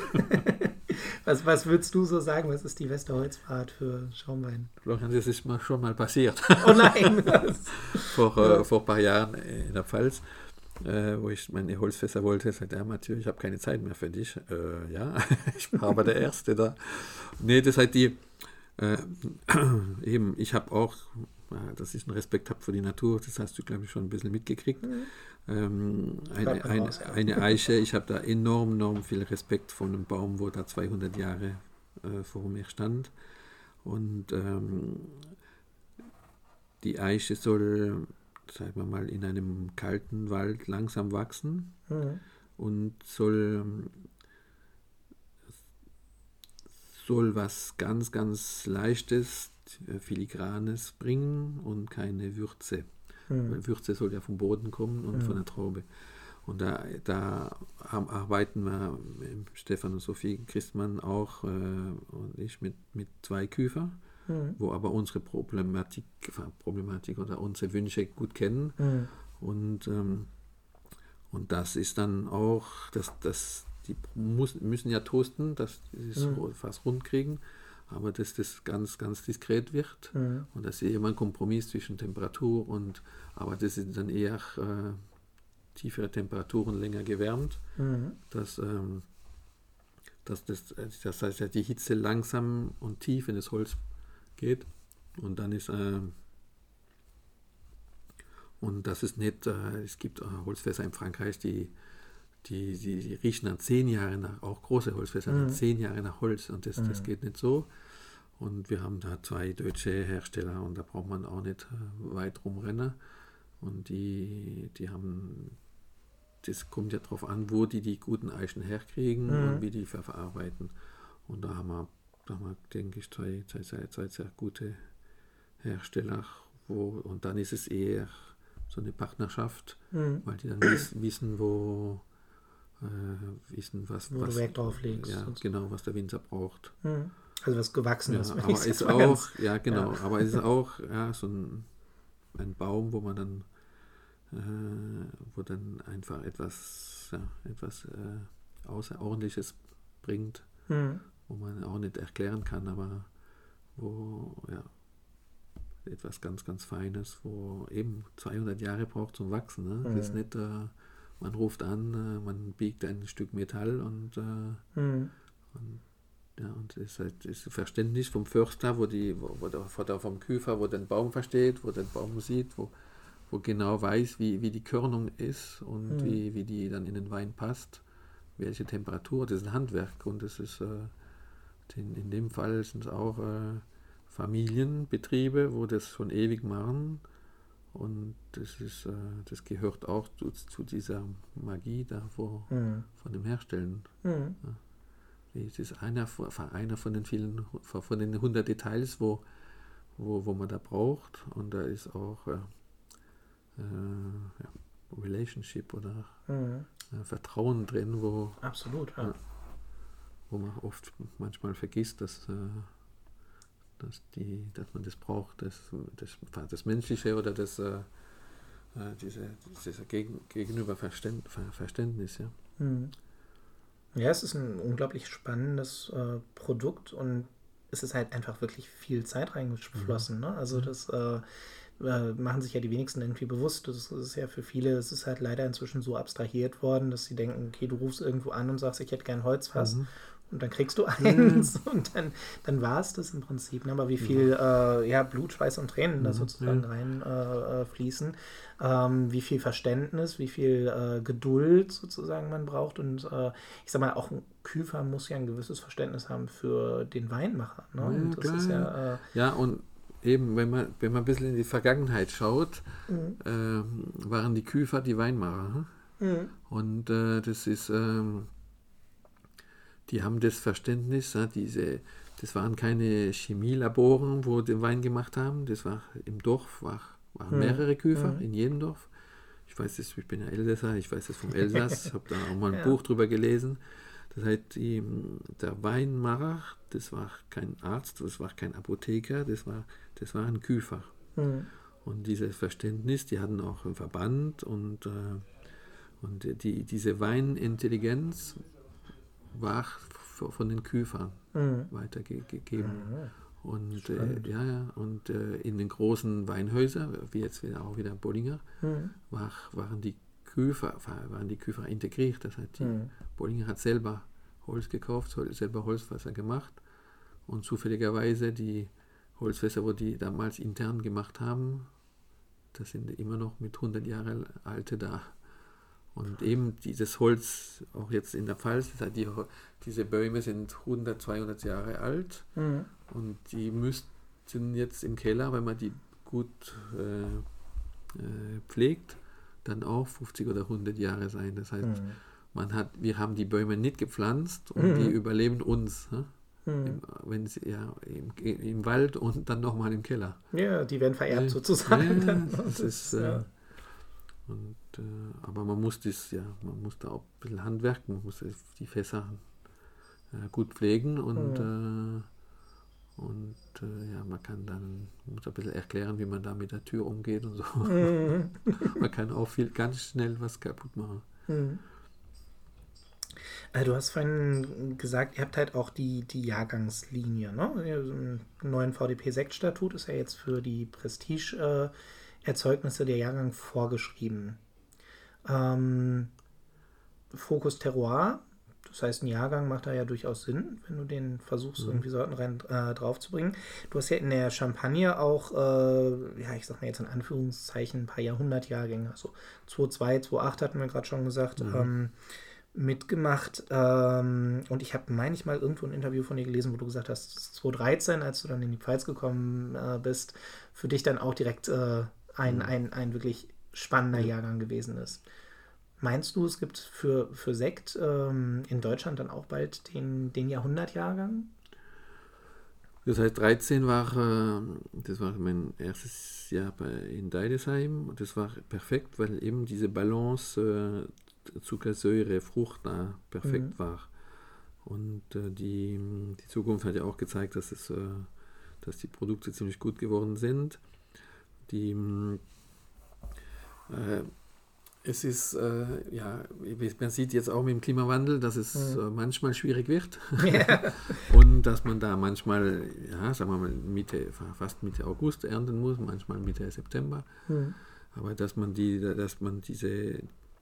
was, was würdest du so sagen? Was ist die beste Holzart für Schaumwein? Florian, das ist mal schon mal passiert. Oh nein! vor, äh, vor ein paar Jahren in der Pfalz. Äh, wo ich meine Holzfässer wollte, sagte er, Mathieu, ich habe keine Zeit mehr für dich. Äh, ja, ich war aber der Erste da. Nee, das heißt die, äh, eben, ich habe auch, äh, dass ich einen Respekt habe für die Natur, das hast du, glaube ich, schon ein bisschen mitgekriegt. Mhm. Ähm, eine, eine, raus, ja. eine Eiche, ich habe da enorm, enorm viel Respekt vor einem Baum, wo da zweihundert Jahre äh, vor mir stand. Und ähm, die Eiche soll, sagen wir mal, in einem kalten Wald langsam wachsen Mhm. und soll, soll was ganz, ganz Leichtes, äh, Filigranes bringen und keine Würze. Mhm. Weil Würze soll ja vom Boden kommen und Mhm. von der Traube. Und da, da am- arbeiten wir, mit Stefan und Sophie Christmann auch äh, und ich mit, mit zwei Küfer, Mhm. wo aber unsere Problematik, Problematik oder unsere Wünsche gut kennen. Mhm. Und, ähm, und das ist dann auch, das, das, die muss, müssen ja toasten, dass sie es Mhm. fast rund kriegen, aber dass das ganz, ganz diskret wird. Mhm. Und das ist immer ein Kompromiss zwischen Temperatur und, aber das ist dann eher äh, tiefere Temperaturen, länger gewärmt, Mhm. dass, ähm, dass das, das heißt ja die Hitze langsam und tief in das Holz geht und dann ist ähm, und das ist nicht, äh, es gibt äh, Holzfässer in Frankreich, die, die, die, die riechen dann zehn Jahre nach, auch große Holzfässer, Mhm. nach zehn Jahre nach Holz und das, das Mhm. geht nicht so. Und wir haben da zwei deutsche Hersteller und da braucht man auch nicht äh, weit rumrennen. Und die, die haben, das kommt ja darauf an, wo die die guten Eichen herkriegen Mhm. und wie die ver- verarbeiten. Und da haben wir, da haben wir denke ich, zwei, zwei, zwei, zwei sehr gute Hersteller. Wo, und dann ist es eher so eine Partnerschaft, Mhm. weil die dann wiss, wissen, wo, äh, wissen, was, Wo du was, Wert drauf legst. ja, genau, was der Winzer braucht. Mhm. Also was Gewachsenes. Ja, wenn aber ich's ist jetzt mal auch, ganz- ja genau, ja. aber es ist auch ja, so ein, ein Baum, wo man dann, äh, wo dann einfach etwas, ja, etwas äh, Außerordentliches bringt, Mhm. wo man auch nicht erklären kann, aber wo ja etwas ganz, ganz Feines, wo eben zweihundert Jahre braucht zum Wachsen. Ne? Mhm. Das ist nicht, äh, man ruft an, äh, man biegt ein Stück Metall und äh, Mhm. und, ja, und das ist halt das Verständnis vom Förster, wo die, wo, wo der, wo der vom Küfer, wo den Baum versteht, wo den Baum sieht, wo, wo genau weiß, wie, wie die Körnung ist und Mhm. wie, wie die dann in den Wein passt, welche Temperatur, das ist ein Handwerk und das ist, äh, in, in dem Fall sind es auch äh, Familienbetriebe, wo das schon ewig machen und das ist, äh, das gehört auch zu, zu dieser Magie da wo, Mhm. von dem Herstellen. Mhm. Es ist einer, einer von den vielen, von den hundert Details, wo, wo, wo man da braucht. Und da ist auch äh, äh, ja, Relationship oder Mhm. äh, Vertrauen drin, wo, Absolut, ja. ja, wo man oft manchmal vergisst, dass, äh, dass, die, dass man das braucht, das, das, das Menschliche oder das äh, diese, dieses Gegen, Gegenüber Verständ, Verständnis. Ja. Mhm. Ja, es ist ein unglaublich spannendes äh, Produkt und es ist halt einfach wirklich viel Zeit reingeflossen. Ne? Also das äh, äh, machen sich ja die wenigsten irgendwie bewusst. Das ist ja für viele, es ist halt leider inzwischen so abstrahiert worden, dass sie denken, okay, du rufst irgendwo an und sagst, ich hätte gern Holzfass. Mhm. Und dann kriegst du eins mhm. und dann, dann war es das im Prinzip. Ne? Aber wie viel ja. Äh, ja, Blut, Schweiß und Tränen mhm. da sozusagen ja. rein äh, fließen, ähm, wie viel Verständnis, wie viel äh, Geduld sozusagen man braucht. Und äh, ich sag mal, auch ein Küfer muss ja ein gewisses Verständnis haben für den Weinmacher. Ne? Ja, und das klar. ist ja, äh, ja, und eben, wenn man, wenn man ein bisschen in die Vergangenheit schaut, mhm. äh, waren die Küfer die Weinmacher. Hm? Mhm. Und äh, das ist... Ähm, die haben das Verständnis, ja, diese, das waren keine Chemielaboren, wo den Wein gemacht haben, das war im Dorf, war, waren mhm. mehrere Küfer mhm. in jedem Dorf. Ich weiß das, ich bin ja Elsässer, ich weiß das vom Elsass, ich habe da auch mal ein ja. Buch drüber gelesen. Das heißt, die, der Weinmacher, das war kein Arzt, das war kein Apotheker, das war, das war ein Küfer. Mhm. Und dieses Verständnis, die hatten auch einen Verband und, äh, und die, diese Weinintelligenz war von den Küfern mhm. weitergegeben. Mhm. Und, äh, ja, ja, und äh, in den großen Weinhäusern, wie jetzt wieder auch wieder Bollinger, mhm. war, waren, die Küfer, waren die Küfer integriert. Das heißt, die mhm. Bollinger hat selber Holz gekauft, selber Holzfässer gemacht und zufälligerweise die Holzfässer, wo die damals intern gemacht haben, das sind immer noch mit hundert Jahre alte da. Und eben dieses Holz, auch jetzt in der Pfalz, die, diese Bäume sind hundert, zweihundert Jahre alt mhm. und die müssten jetzt im Keller, wenn man die gut äh, äh, pflegt, dann auch fünfzig oder hundert Jahre sein. Das heißt, mhm. man hat, wir haben die Bäume nicht gepflanzt und mhm. die überleben uns. Ne? Mhm. Im, wenn sie, ja, im, im Wald und dann nochmal im Keller. Ja, die werden vererbt ja, sozusagen. Ja, dann. Das das ist, äh, ja. und, äh, aber man muss das, ja, man muss da auch ein bisschen handwerken, man muss die Fässer äh, gut pflegen und mhm. äh, Und äh, ja, man kann dann, muss ein bisschen erklären, wie man da mit der Tür umgeht und so. Mhm. Man kann auch viel ganz schnell was kaputt machen. Mhm. Du hast vorhin gesagt, ihr habt halt auch die, die Jahrgangslinie. Ne? Im neuen V D P-Sekt-Statut ist ja jetzt für die Prestige-Erzeugnisse der Jahrgang vorgeschrieben. Ähm, Fokus Terroir. Das heißt, ein Jahrgang macht da ja durchaus Sinn, wenn du den versuchst, mhm. irgendwie Sorten rein äh, draufzubringen. Du hast ja in der Champagne auch, äh, ja, ich sag mal jetzt in Anführungszeichen, ein paar Jahrhundertjahrgänge, also zwei zwei, zwei acht hatten wir gerade schon gesagt, mhm. ähm, mitgemacht. Ähm, und ich habe, meine ich mal, irgendwo ein Interview von dir gelesen, wo du gesagt hast, zwei dreizehn, als du dann in die Pfalz gekommen äh, bist, für dich dann auch direkt äh, ein, mhm. ein, ein wirklich spannender mhm. Jahrgang gewesen ist. Meinst du, es gibt für, für Sekt ähm, in Deutschland dann auch bald den, den Jahrhundertjahrgang? Das heißt, dreizehn war, äh, das war mein erstes Jahr bei, in Deidesheim und das war perfekt, weil eben diese Balance äh, Zucker, Säure, Frucht da perfekt mhm. war. Und äh, die, die Zukunft hat ja auch gezeigt, dass, es, äh, dass die Produkte ziemlich gut geworden sind. Die äh, Es ist, äh, ja, man sieht jetzt auch mit dem Klimawandel, dass es mhm. äh, manchmal schwierig wird ja. und dass man da manchmal, ja, sagen wir mal, Mitte, fast Mitte August ernten muss, manchmal Mitte September. Mhm. Aber dass man die, dass man diese,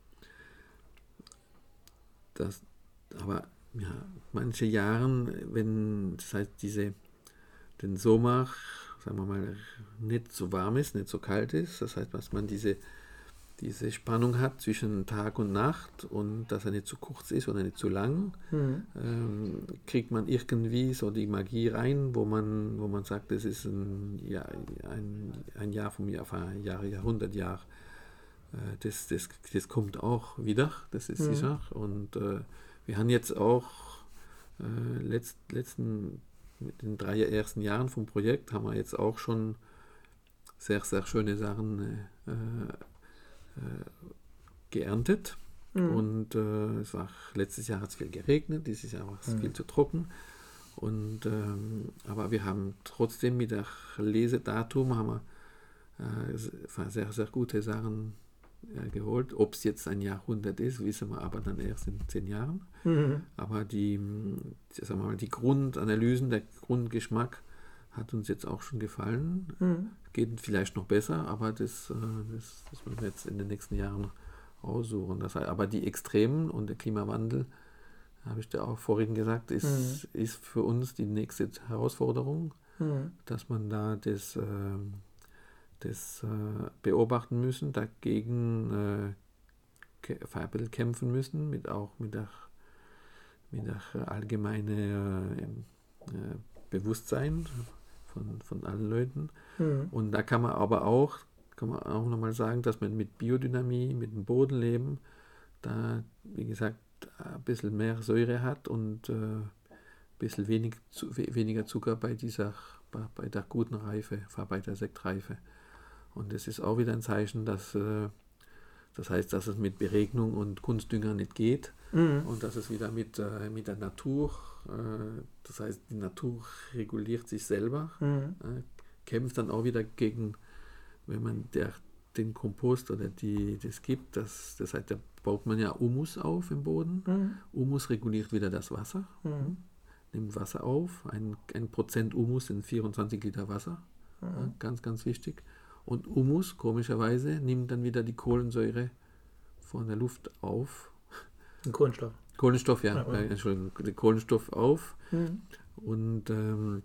das, aber ja, manche Jahren, wenn, das heißt, diese, den Sommer, sagen wir mal, nicht so warm ist, nicht so kalt ist, das heißt, dass man diese diese Spannung hat zwischen Tag und Nacht und dass er nicht zu kurz ist oder nicht zu lang, mhm. ähm, kriegt man irgendwie so die Magie rein, wo man, wo man sagt, das ist ein, ja, ein, ein Jahr vom Jahr, ein Jahr, Jahrhundertjahr. Äh, das, das, das kommt auch wieder, das ist mhm. sicher. Und äh, wir haben jetzt auch äh, letzt, letzten, mit den drei ersten Jahren vom Projekt haben wir jetzt auch schon sehr, sehr schöne Sachen äh, geerntet mhm. und äh, es war letztes Jahr hat es viel geregnet, dieses Jahr war es mhm. viel zu trocken und ähm, aber wir haben trotzdem mit der Lesedatum haben wir äh, sehr, sehr gute Sachen äh, geholt. Ob es jetzt ein Jahrhundert ist, wissen wir aber dann erst in zehn Jahren. Mhm. Aber die, sagen wir mal, die Grundanalysen, der Grundgeschmack hat uns jetzt auch schon gefallen. Mhm. Geht vielleicht noch besser, aber das, das, das werden wir jetzt in den nächsten Jahren aussuchen. Das heißt, aber die Extremen und der Klimawandel, habe ich dir auch vorhin gesagt, ist, mhm. ist für uns die nächste Herausforderung, mhm. dass man da das, äh, das äh, beobachten müssen, dagegen äh, kämpfen müssen, mit auch mit der, mit der allgemeinen äh, äh, Bewusstsein Von, von allen Leuten. Mhm. Und da kann man aber auch, kann man auch nochmal sagen, dass man mit Biodynamie, mit dem Bodenleben, da, wie gesagt, ein bisschen mehr Säure hat und äh, ein bisschen wenig, zu, weniger Zucker bei dieser, bei, bei der guten Reife, bei der Sektreife. Und das ist auch wieder ein Zeichen, dass äh, das heißt, dass es mit Beregnung und Kunstdünger nicht geht mhm. und dass es wieder mit, äh, mit der Natur, äh, das heißt, die Natur reguliert sich selber, mhm. äh, kämpft dann auch wieder gegen, wenn man der, den Kompost oder die, das gibt, das, das heißt, da baut man ja Humus auf im Boden. Mhm. Humus reguliert wieder das Wasser, mhm. nimmt Wasser auf, ein, ein Prozent Humus sind vierundzwanzig Liter Wasser, mhm. ja, ganz, ganz wichtig. Und Humus, komischerweise, nimmt dann wieder die Kohlensäure von der Luft auf. Den Kohlenstoff. Kohlenstoff, ja, ja, ja. Äh, Entschuldigung, den Kohlenstoff auf. Mhm. Und ähm,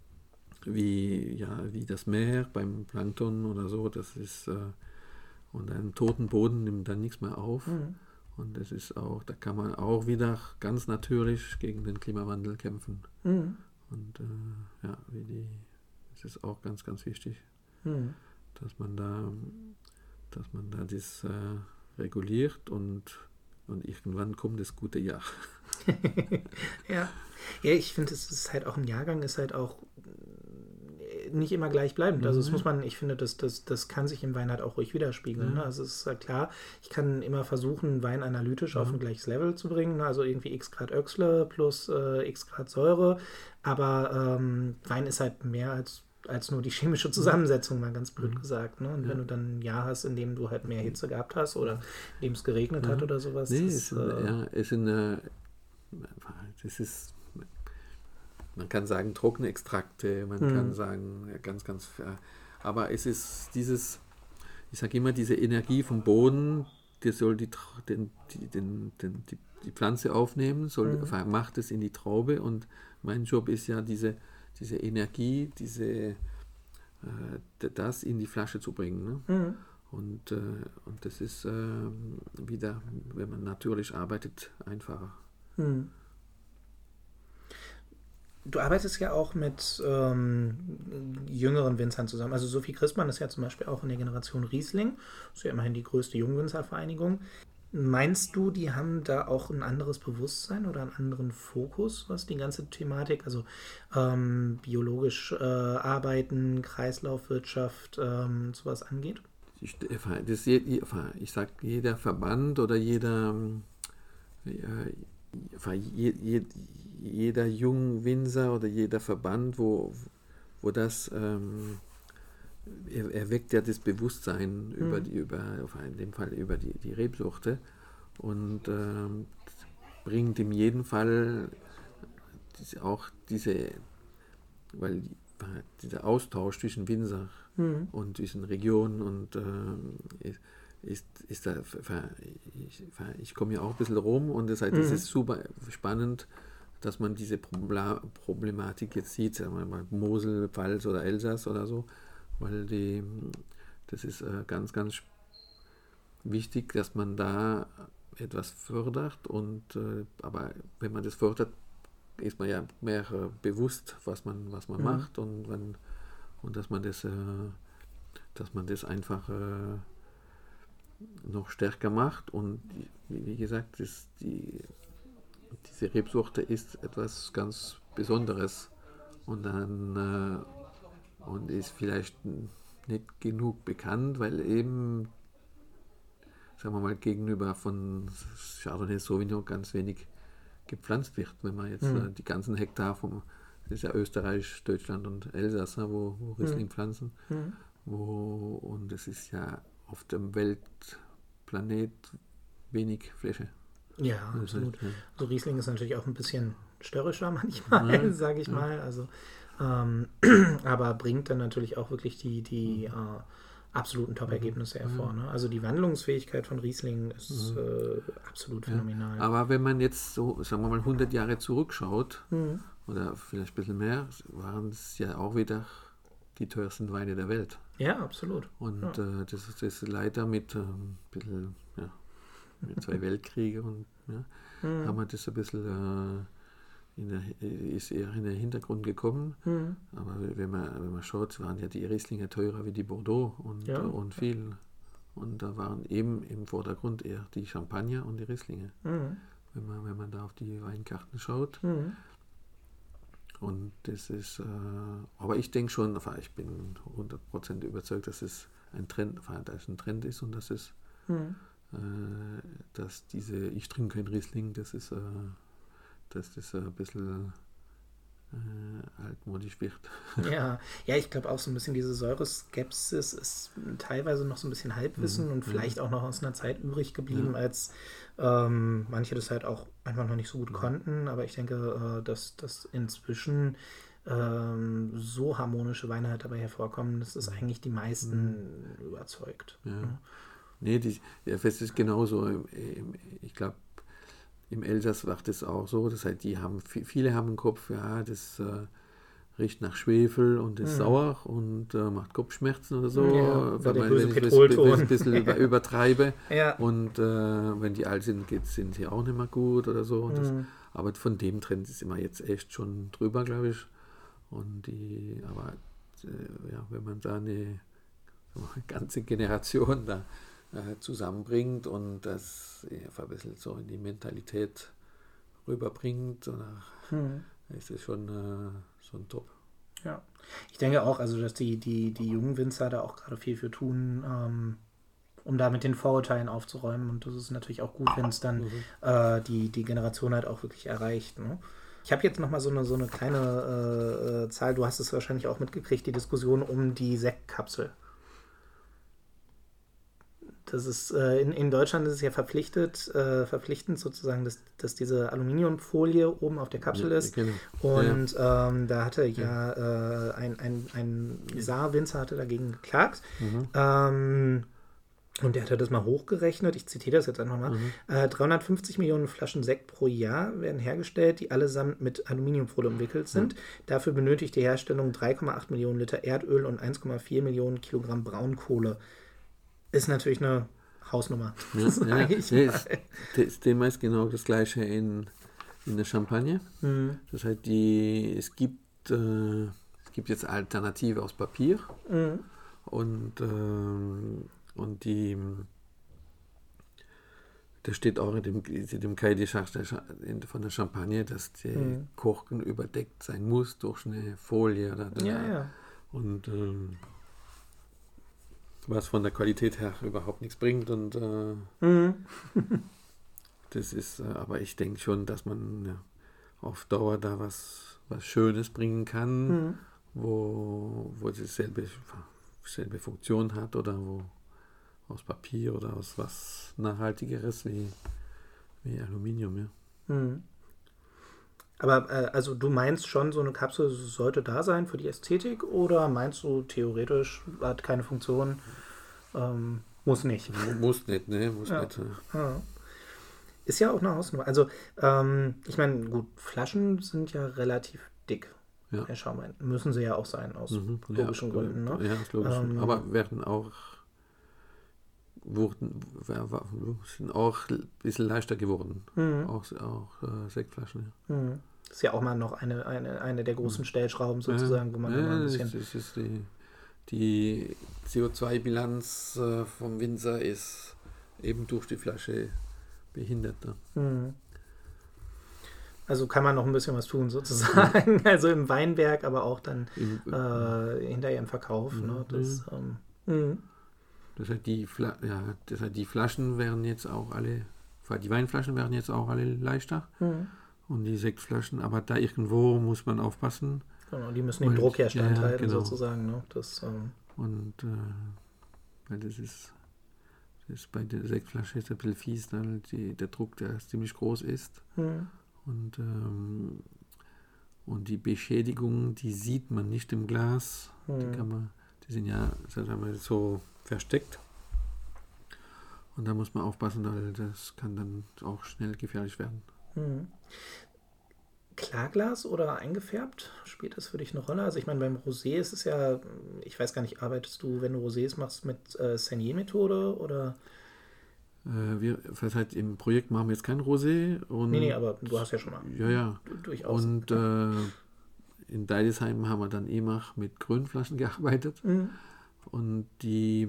wie, ja, wie das Meer beim Plankton oder so, das ist, äh, und einen toten Boden nimmt dann nichts mehr auf. Mhm. Und das ist auch, da kann man auch wieder ganz natürlich gegen den Klimawandel kämpfen. Mhm. Und äh, ja, wie die, das ist auch ganz, ganz wichtig. Mhm. dass man da, dass man da das äh, reguliert und, und irgendwann kommt das gute Jahr. ja. ja, ich finde, es ist halt auch ein Jahrgang, ist halt auch nicht immer gleichbleibend. Also das muss man, ich finde, das, das, das kann sich im Wein halt auch ruhig widerspiegeln. Mhm. Ne? Also es ist ja klar, ich kann immer versuchen, Wein analytisch mhm. auf ein gleiches Level zu bringen. Ne? Also irgendwie x Grad Öchsle plus äh, x Grad Säure. Aber ähm, Wein ist halt mehr als, als nur die chemische Zusammensetzung, mal ganz blöd mhm. gesagt. Ne? Und ja. wenn du dann ein Jahr hast, in dem du halt mehr Hitze gehabt hast oder in dem es geregnet ja. hat oder sowas. Nee, das, es sind, äh, ja, es sind äh, das ist, man kann sagen trockene Extrakte, man mhm. kann sagen ja, ganz, ganz, aber es ist dieses, ich sage immer, diese Energie vom Boden, der soll die, den, die, den, den, die, die Pflanze aufnehmen, soll, mhm. macht es in die Traube und mein Job ist ja, diese, diese Energie, diese, äh, das in die Flasche zu bringen. Ne? Mhm. Und, äh, und das ist äh, wieder, wenn man natürlich arbeitet, einfacher. Mhm. Du arbeitest ja auch mit ähm, jüngeren Winzern zusammen. Also Sophie Christmann ist ja zum Beispiel auch in der Generation Riesling. Das ist ja immerhin die größte Jungwinzervereinigung. Meinst du, die haben da auch ein anderes Bewusstsein oder einen anderen Fokus, was die ganze Thematik, also ähm, biologisch äh, arbeiten, Kreislaufwirtschaft, ähm, sowas angeht? Ich, das, ich sage, jeder Verband oder jeder, ja, jeder Jungwinzer oder jeder Verband, wo, wo das ähm, er, erweckt ja das Bewusstsein mhm. über die, über, in dem Fall über die, die Rebsorte und ähm, bringt in jedem Fall diese, auch diese, weil dieser Austausch zwischen Winzer mhm. und zwischen Regionen und äh, ist, ist da, ich, ich komme ja auch ein bisschen rum und das, heißt, mhm. das ist super spannend, dass man diese Problematik jetzt sieht, sagen wir mal Mosel, Pfalz oder Elsass oder so, weil die, das ist ganz, ganz wichtig, dass man da etwas fördert und aber wenn man das fördert, ist man ja mehr bewusst, was man, was man mhm. macht und, wenn, und dass man das, dass man das einfach noch stärker macht und wie gesagt, das, die, diese Rebsorte ist etwas ganz Besonderes und dann äh, und ist vielleicht nicht genug bekannt, weil eben, sagen wir mal, gegenüber von Chardonnay Sauvignon ganz wenig gepflanzt wird, wenn man jetzt mhm. äh, die ganzen Hektar vom, das ist ja Österreich, Deutschland und Elsass, wo, wo Riesling mhm. pflanzen, mhm. wo, und es ist ja auf dem Weltplanet wenig Fläche. Ja, das absolut. Heißt, ja. Also Riesling ist natürlich auch ein bisschen störrischer manchmal, ja, sage ich ja. mal. Also, ähm, aber bringt dann natürlich auch wirklich die, die äh, absoluten Top-Ergebnisse mhm. hervor. Ne? Also die Wandlungsfähigkeit von Riesling ist mhm. äh, absolut ja. phänomenal. Aber wenn man jetzt so, sagen wir mal, hundert Jahre zurückschaut, mhm. oder vielleicht ein bisschen mehr, waren es ja auch wieder die teuersten Weine der Welt. Ja, absolut. Und ja. Äh, das, ist, das ist leider mit ähm, ein bisschen, ja, mit zwei Weltkriegen und ja, mhm. haben wir das ein bisschen äh, in der, ist eher in den Hintergrund gekommen. Mhm. Aber wenn man, wenn man schaut, waren ja die Rieslinge teurer wie die Bordeaux und, ja. äh, und viel. Und da waren eben im Vordergrund eher die Champagner und die Rieslinge. Mhm. Wenn man, wenn man da auf die Weinkarten schaut. Mhm. Und das ist, äh, aber ich denke schon, ich bin hundert Prozent überzeugt, dass es ein Trend, dass es ein Trend ist und dass es mhm. dass diese, ich trinke kein Riesling, das ist, dass das ein bisschen äh, altmodisch wird. Ja, ja, ich glaube auch so ein bisschen diese Säureskepsis ist teilweise noch so ein bisschen Halbwissen mhm. und vielleicht auch noch aus einer Zeit übrig geblieben, ja. als ähm, manche das halt auch einfach noch nicht so gut konnten, aber ich denke, äh, dass, dass inzwischen ähm, so harmonische Weine halt dabei hervorkommen, dass es eigentlich die meisten mhm. überzeugt. Ja. Ne? Nee, die, ja, es ist genauso. Ich glaube, im Elsass war das auch so. Das heißt, die haben, viele haben im Kopf, ja, das äh, riecht nach Schwefel und ist mhm. sauer und äh, macht Kopfschmerzen oder so. Ja, wenn, der man, böse wenn ich es ein bisschen über, übertreibe. Ja. Und äh, wenn die alt sind, geht, sind sie auch nicht mehr gut oder so. Und mhm. das, aber von dem Trend ist immer jetzt echt schon drüber, glaube ich. Und die, aber äh, ja, wenn man da eine eine ganze Generation da äh, zusammenbringt und das einfach ein bisschen so in die Mentalität rüberbringt. Oder hm. ist es schon, äh, schon top. Ja, ich denke auch, also dass die, die, die jungen Winzer da auch gerade viel für tun, ähm, um da mit den Vorurteilen aufzuräumen. Und das ist natürlich auch gut, wenn es dann mhm. äh, die, die Generation halt auch wirklich erreicht. Ne? Ich habe jetzt nochmal so eine, so eine kleine äh, Zahl, du hast es wahrscheinlich auch mitgekriegt, die Diskussion um die Sektkapsel. Das ist, äh, in, in Deutschland ist es ja verpflichtet, äh, verpflichtend sozusagen, dass, dass diese Aluminiumfolie oben auf der Kapsel ist. Ja, und ja. ähm, da hatte ja, ja äh, ein, ein, ein Saarwinzer hatte dagegen geklagt. Mhm. Ähm, und der hatte das mal hochgerechnet, ich zitiere das jetzt einfach mal, mhm. äh, dreihundertfünfzig Millionen Flaschen Sekt pro Jahr werden hergestellt, die allesamt mit Aluminiumfolie umwickelt sind. Mhm. Dafür benötigt die Herstellung drei Komma acht Millionen Liter Erdöl und eins Komma vier Millionen Kilogramm Braunkohle. Ist natürlich eine Hausnummer. Ja, ja, das, das Thema ist genau das gleiche in, in der Champagne. Mhm. Das heißt, die, es, gibt, äh, es gibt jetzt Alternative aus Papier mhm. und, äh, und die das steht auch in dem, in dem Cahier des Charges von der Champagne, dass der mhm. Korken überdeckt sein muss durch eine Folie. Oder, oder. Ja, ja. Und ähm, was von der Qualität her überhaupt nichts bringt. Und äh, mhm. das ist, äh, aber ich denke schon, dass man ja, auf Dauer da was, was Schönes bringen kann, mhm. wo, wo es dieselbe, dieselbe Funktion hat oder wo aus Papier oder aus was Nachhaltigeres wie, wie Aluminium. Ja. Mhm. Aber äh, also du meinst schon, so eine Kapsel sollte da sein für die Ästhetik oder meinst du theoretisch, hat keine Funktion, ähm, muss nicht? Muss nicht, ne? Muss ja. nicht. Ja. Ist ja auch eine Hausnummer. Also ähm, ich meine, gut, Flaschen sind ja relativ dick. Ja. Herr Schaumann. Müssen sie ja auch sein, aus mhm. logischen ja, Gründen. Ne? Ja, aus logischen. Ähm, Aber werden auch wurden, sind auch ein bisschen leichter geworden. Mhm. Auch, auch äh, Sektflaschen. Ja. Mhm. Ist ja auch mal noch eine, eine, eine der großen Stellschrauben sozusagen, ja, wo man ja, immer ein bisschen... Das ist, das ist die, die C O zwei Bilanz äh, vom Winzer ist eben durch die Flasche behindert. Ne? Mhm. Also kann man noch ein bisschen was tun sozusagen. Ja. Also im Weinberg, aber auch dann Im, äh, hinterher im Verkauf. Mhm. Ne? Das, ähm, mhm. Das heißt, die, Fla- ja, das heißt, die Flaschen wären jetzt auch alle, die Weinflaschen wären jetzt auch alle leichter mhm. und die Sektflaschen, aber da irgendwo muss man aufpassen. Genau, die müssen den Druck ja standhalten, ja, genau. sozusagen. Ne? Das, ähm und äh, weil das ist, das ist bei der Sektflasche ist ein bisschen fies, weil die, der Druck, der ziemlich groß ist. Mhm. Und, ähm, und die Beschädigung, die sieht man nicht im Glas. Mhm. Die kann man, die sind ja, sagen wir, so versteckt. Und da muss man aufpassen, weil das kann dann auch schnell gefährlich werden. Mhm. Klarglas oder eingefärbt? Spielt das für dich eine Rolle? Also ich meine, beim Rosé ist es ja, ich weiß gar nicht, arbeitest du, wenn du Rosés machst, mit äh, Saignée-Methode oder? Äh, wir, das heißt, im Projekt machen wir jetzt kein Rosé. Und nee, nee, aber du hast ja schon mal. Ja, ja. Durchaus. Und äh, in Deidesheim haben wir dann immer mit Grünflaschen gearbeitet. Mhm. Und die,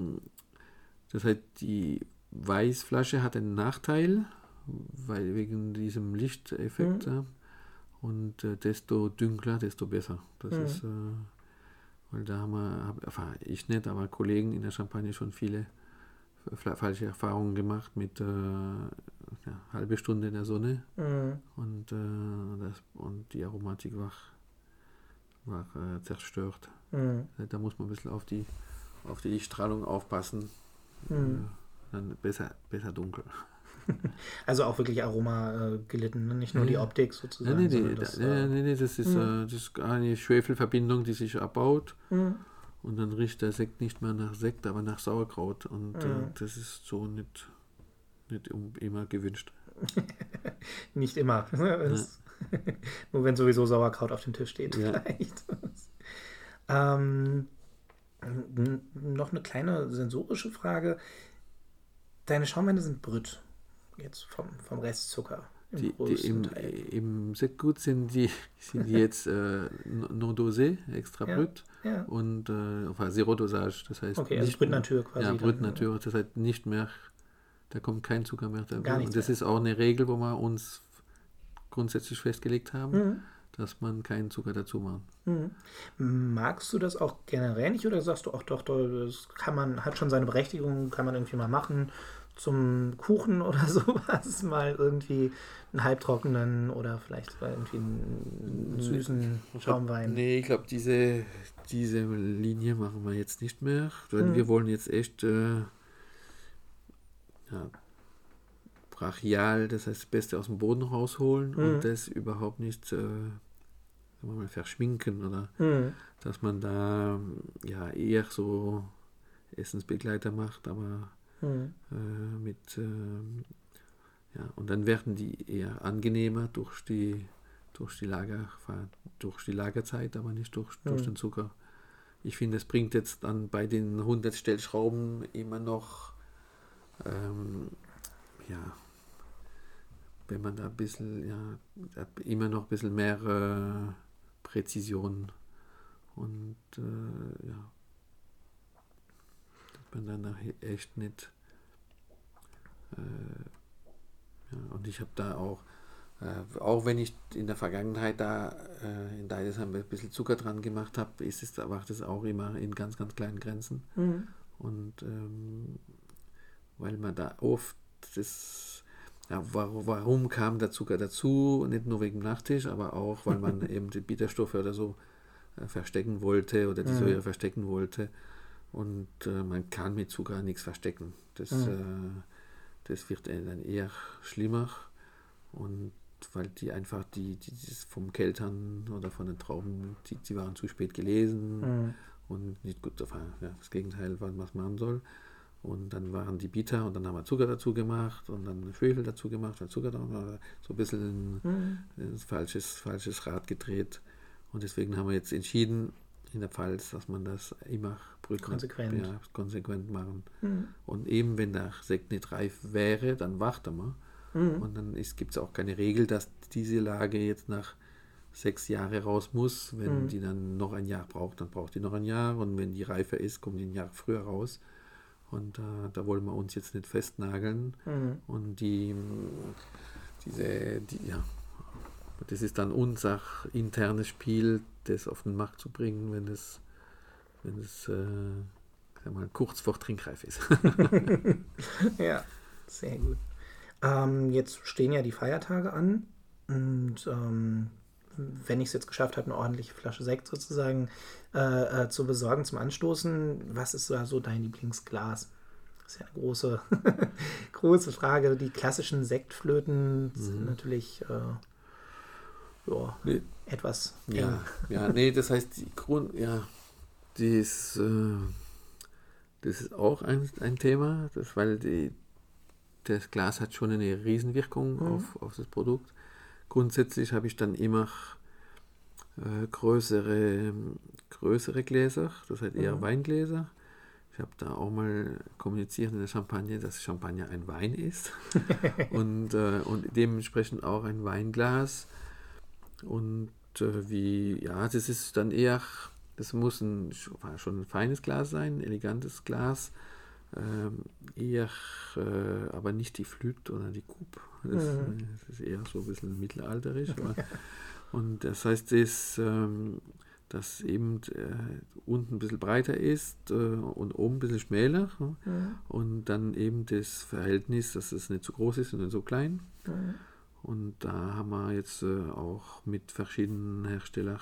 das heißt, die Weißflasche hat einen Nachteil, weil wegen diesem Lichteffekt. Mhm. Ja. Und äh, desto dunkler, desto besser. Das mhm. ist, äh, weil da haben wir, hab, also ich nicht, aber Kollegen in der Champagne schon viele f- falsche Erfahrungen gemacht mit äh, ja, halbe Stunde in der Sonne. Mhm. Und, äh, das, und die Aromatik war, war äh, zerstört. Mhm. Da muss man ein bisschen auf die, auf die Lichtstrahlung aufpassen. Mhm. Äh, dann besser, besser dunkel. Also auch wirklich Aroma äh, gelitten, ne? Nicht nur die Optik sozusagen. Nee, nee, nee, das, äh, nee, nee das, ist, mhm. äh, das ist eine Schwefelverbindung, die sich abbaut mhm. und dann riecht der Sekt nicht mehr nach Sekt, aber nach Sauerkraut und mhm. äh, das ist so nicht, nicht immer gewünscht. Nicht immer. Das, ja. Nur wenn sowieso Sauerkraut auf dem Tisch steht, ja. vielleicht. ähm, n- noch eine kleine sensorische Frage. Deine Schaumweine sind Brüt. Jetzt vom, vom Restzucker. Im Die, die größten im, Teil. im Sektgut sind die, sind die jetzt äh, non dosé, extra Ja, brut ja. und äh, enfin, Zero Dosage, das heißt Okay, also nicht Brut Natur quasi. ja, Brut dann, Natur, das heißt nicht mehr, da kommt kein Zucker mehr Gar dafür. nichts Und das mehr. ist auch eine Regel, wo wir uns grundsätzlich festgelegt haben, Mhm. dass man keinen Zucker dazu macht. Mhm. Magst du das auch generell nicht oder sagst du auch doch, doch, das kann man, hat schon seine Berechtigung, kann man irgendwie mal machen zum Kuchen oder sowas, mal irgendwie einen halbtrockenen oder vielleicht irgendwie einen süßen Schaumwein. Nee, ich glaube, diese, diese Linie machen wir jetzt nicht mehr, weil Mhm. wir wollen jetzt echt äh, ja, brachial, das heißt das Beste aus dem Boden rausholen Mhm. und das überhaupt nicht äh, sagen wir mal, verschminken oder Mhm. dass man da ja eher so Essensbegleiter macht, aber Mhm. äh, mit äh, ja, und dann werden die eher angenehmer durch die durch die Lager durch die Lagerzeit, aber nicht durch, Mhm. durch den Zucker. Ich finde, es bringt jetzt dann bei den hundert Stellschrauben immer noch ähm, ja, wenn man da ein bisschen, ja, immer noch ein bisschen mehr äh, Präzision und äh, ja, dass man dann nachher echt nicht äh, ja, und ich habe da auch äh, auch wenn ich in der Vergangenheit da äh, in Deidesheim ein bisschen Zucker dran gemacht habe, ist es, war das auch immer in ganz, ganz kleinen Grenzen. Mhm. Und ähm, weil man da oft das, ja, warum, warum kam der Zucker dazu? Nicht nur wegen dem Nachtisch, aber auch, weil man eben die Bitterstoffe oder so äh, verstecken wollte oder die Mhm. Säure verstecken wollte. Und äh, man kann mit Zucker nichts verstecken. Das, Mhm. äh, das wird dann eher schlimmer. Und weil die einfach die, die, die vom Keltern oder von den Trauben, die, die waren zu spät gelesen Mhm. und nicht gut, ja, das Gegenteil, was man machen soll. Und dann waren die bitter und dann haben wir Zucker dazu gemacht und dann Schwefel dazu gemacht, weil Zucker da war, so ein bisschen Mhm. ein falsches, falsches Rad gedreht. Und deswegen haben wir jetzt entschieden in der Pfalz, dass man das immer brüten, Konsequent. ja, konsequent machen. Mhm. Und eben wenn der Sekt nicht reif wäre, dann warten wir. Mhm. Und dann gibt es auch keine Regel, dass diese Lage jetzt nach sechs Jahren raus muss. Wenn Mhm. die dann noch ein Jahr braucht, dann braucht die noch ein Jahr. Und wenn die reifer ist, kommt die ein Jahr früher raus. Und äh, da wollen wir uns jetzt nicht festnageln. Mhm. Und die, diese, die, ja, das ist dann unser internes Spiel, das auf den Markt zu bringen, wenn es, wenn es äh, sag mal, kurz vor trinkreif ist. Ja, sehr gut. Ähm, jetzt stehen ja die Feiertage an und ähm, wenn ich es jetzt geschafft habe, eine ordentliche Flasche Sekt sozusagen äh, äh, zu besorgen zum Anstoßen, was ist da so dein Lieblingsglas? Das ist ja eine große, große Frage. Die klassischen Sektflöten sind Mhm. natürlich äh, ja, Nee. etwas eng. Ja, ja, nee, das heißt, die Grund, ja, die ist, äh, das ist auch ein, ein Thema, das, weil die, das Glas hat schon eine Riesenwirkung Mhm. auf, auf das Produkt. Grundsätzlich habe ich dann immer äh, größere, größere Gläser, das heißt eher Mhm. Weingläser. Ich habe da auch mal kommuniziert in der Champagne, dass Champagner ein Wein ist und, äh, und dementsprechend auch ein Weinglas. Und äh, wie, ja, das ist dann eher, das muss ein, schon ein feines Glas sein, ein elegantes Glas, ähm, eher, äh, aber nicht die Flûte oder die Coupe. Das, Mhm. äh, das ist eher so ein bisschen mittelalterisch. Aber, und das heißt, das, ähm, dass eben äh, unten ein bisschen breiter ist äh, und oben ein bisschen schmäler. Ne? Mhm. Und dann eben das Verhältnis, dass es nicht so groß ist und nicht so klein. Mhm. Und da haben wir jetzt äh, auch mit verschiedenen Herstellern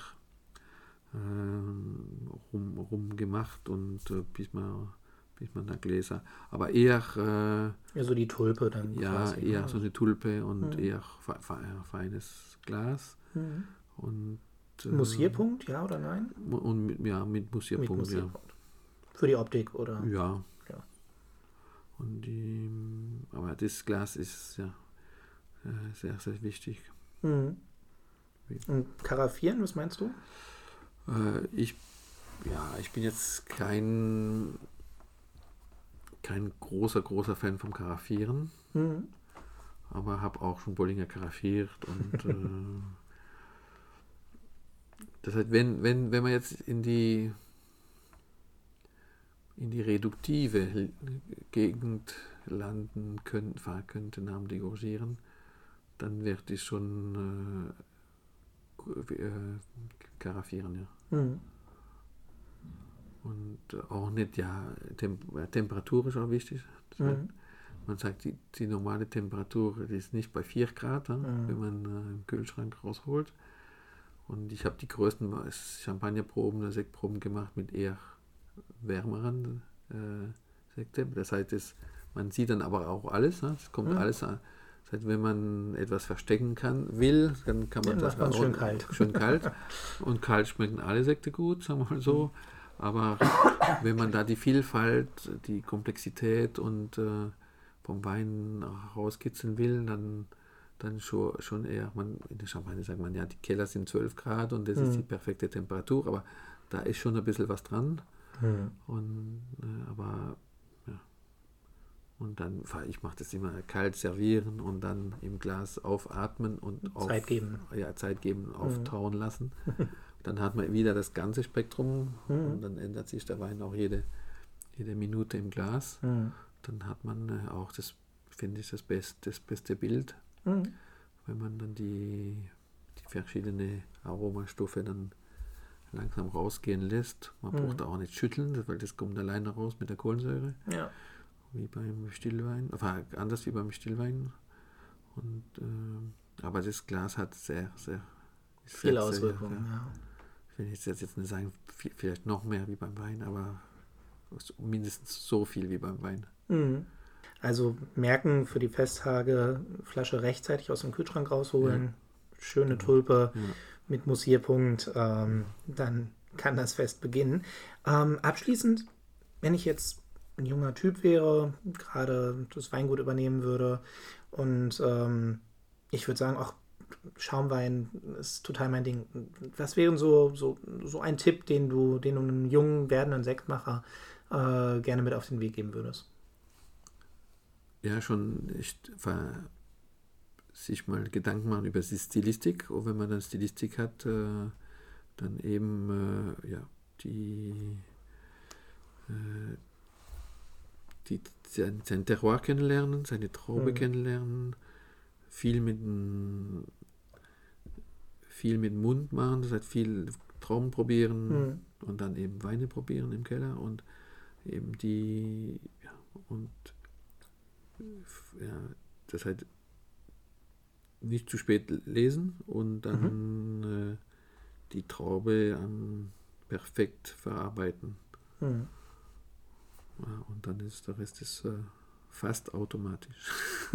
äh, rum, rum gemacht und äh, bis man bis man da Gläser, aber eher äh, Ja, so die Tulpe dann ja, quasi. eher ne? so eine Tulpe und Mhm. eher fe fe feines Glas Mhm. und äh, Mussierpunkt, ja oder nein? und mit, ja, mit Mit Mussierpunkt, Mussierpunkt. Für die Optik, oder? ja. Ja. Ja. Und die, aber das Glas ist ja äh, sehr, sehr wichtig. Mhm. Und Karaffieren, was meinst du? Äh, ich, ja, ich bin jetzt kein, kein großer, großer Fan vom Karaffieren. Mhm. aber habe auch schon Bollinger karaffiert und äh, das heißt, wenn, wenn, wenn man jetzt in die in die reduktive Gegend landen könnte, fahren könnte, Namen degorgieren, dann wird es schon äh, äh, karaffieren, ja. Mhm. Und auch nicht, ja, Tem- Temperatur ist auch wichtig. Das heißt, mhm. Man sagt, die, die normale Temperatur die ist nicht bei vier Grad, ja, mhm. wenn man äh, einen Kühlschrank rausholt. Und ich habe die größten Champagnerproben oder Sektproben gemacht mit eher wärmeren äh, Sekte. Das heißt, es, man sieht dann aber auch alles. Ne? Es kommt mhm. alles an. Das heißt, wenn man etwas verstecken kann, will, dann kann man ja, das auch schön kalt. Schön kalt. Und kalt schmecken alle Sekte gut, sagen wir mal so. Mhm. Aber wenn man da die Vielfalt, die Komplexität und äh, vom Wein rauskitzeln will, dann, dann schon, schon eher, man, in der Champagne sagt man, ja, die Keller sind zwölf Grad und das mhm. ist die perfekte Temperatur, aber da ist schon ein bisschen was dran. Mhm. Und, äh, aber, ja. Und dann, ich mache das immer kalt servieren und dann im Glas aufatmen und auf, Zeit geben. Ja, Zeit geben, auftauen mhm. lassen. Dann hat man wieder das ganze Spektrum mhm. und dann ändert sich der Wein auch jede, jede Minute im Glas. Mhm. Dann hat man äh, auch das, finde ich, das, Best, das beste Bild, mhm. wenn man dann die, die verschiedenen Aromastoffe dann langsam rausgehen lässt. Man mhm. braucht auch nicht schütteln, weil das kommt alleine raus mit der Kohlensäure. Ja. Wie beim Stillwein, enfin, anders wie beim Stillwein. Und, äh, aber das Glas hat sehr, sehr viele Auswirkungen. Sehr, ja. Ich will jetzt, jetzt nicht sagen, vielleicht noch mehr wie beim Wein, aber mindestens so viel wie beim Wein. Mhm. Also merken für die Festtage, Flasche rechtzeitig aus dem Kühlschrank rausholen, ja. schöne genau. Tulpe ja. mit Mussierpunkt, ähm, dann kann das Fest beginnen. Ähm, abschließend, wenn ich jetzt ein junger Typ wäre, gerade das Weingut übernehmen würde und ähm, ich würde sagen, auch Schaumwein ist total mein Ding. Was wäre so, so, so ein Tipp, den du, den du einem jungen, werdenden Sektmacher äh, gerne mit auf den Weg geben würdest? Ja, schon echt sich mal Gedanken machen über die Stilistik. Und wenn man dann Stilistik hat, äh, dann eben äh, ja, die, äh, die sein, sein Terroir kennenlernen, seine Traube mhm. kennenlernen, viel mit dem viel mit dem Mund machen, das heißt viel Trauben probieren mhm. und dann eben Weine probieren im Keller und eben die ja, und ja, das heißt nicht zu spät lesen und dann mhm. äh, die Traube ähm, perfekt verarbeiten. Mhm. Ja, und dann ist der Rest ist äh, fast automatisch.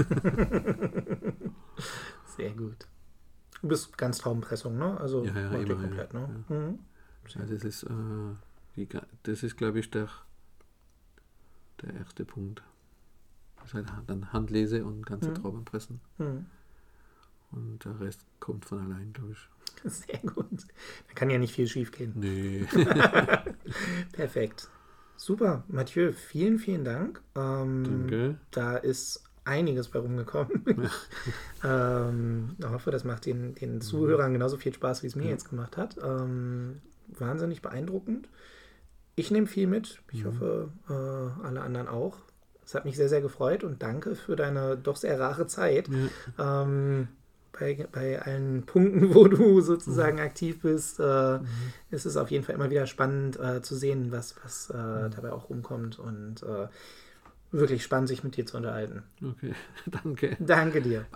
Sehr gut. Du bist ganz Traubenpressung, ne? Also ja, ja, immer, komplett, ja, ne? ja. Mhm. Ja, das ist, äh, die, das ist, glaube ich, der, der erste Punkt. Das heißt, dann Handlese und ganze mhm. Trauben pressen. Mhm. Und der Rest kommt von allein, glaube ich. Sehr gut. Da kann ja nicht viel schief gehen. Nee. Perfekt. Super, Mathieu, vielen, vielen Dank. Ähm, Danke. Da ist einiges bei rumgekommen. Ja. ähm, ich hoffe, das macht den, den Zuhörern genauso viel Spaß, wie es mir ja. jetzt gemacht hat. Ähm, wahnsinnig beeindruckend. Ich nehme viel mit. Ich mhm. hoffe, äh, alle anderen auch. Es hat mich sehr, sehr gefreut und danke für deine doch sehr rare Zeit. Ja. Ähm, bei, bei allen Punkten, wo du sozusagen mhm. aktiv bist, äh, mhm. ist es auf jeden Fall immer wieder spannend äh, zu sehen, was, was äh, mhm. dabei auch rumkommt und äh, wirklich spannend, sich mit dir zu unterhalten. Okay, danke. Danke dir.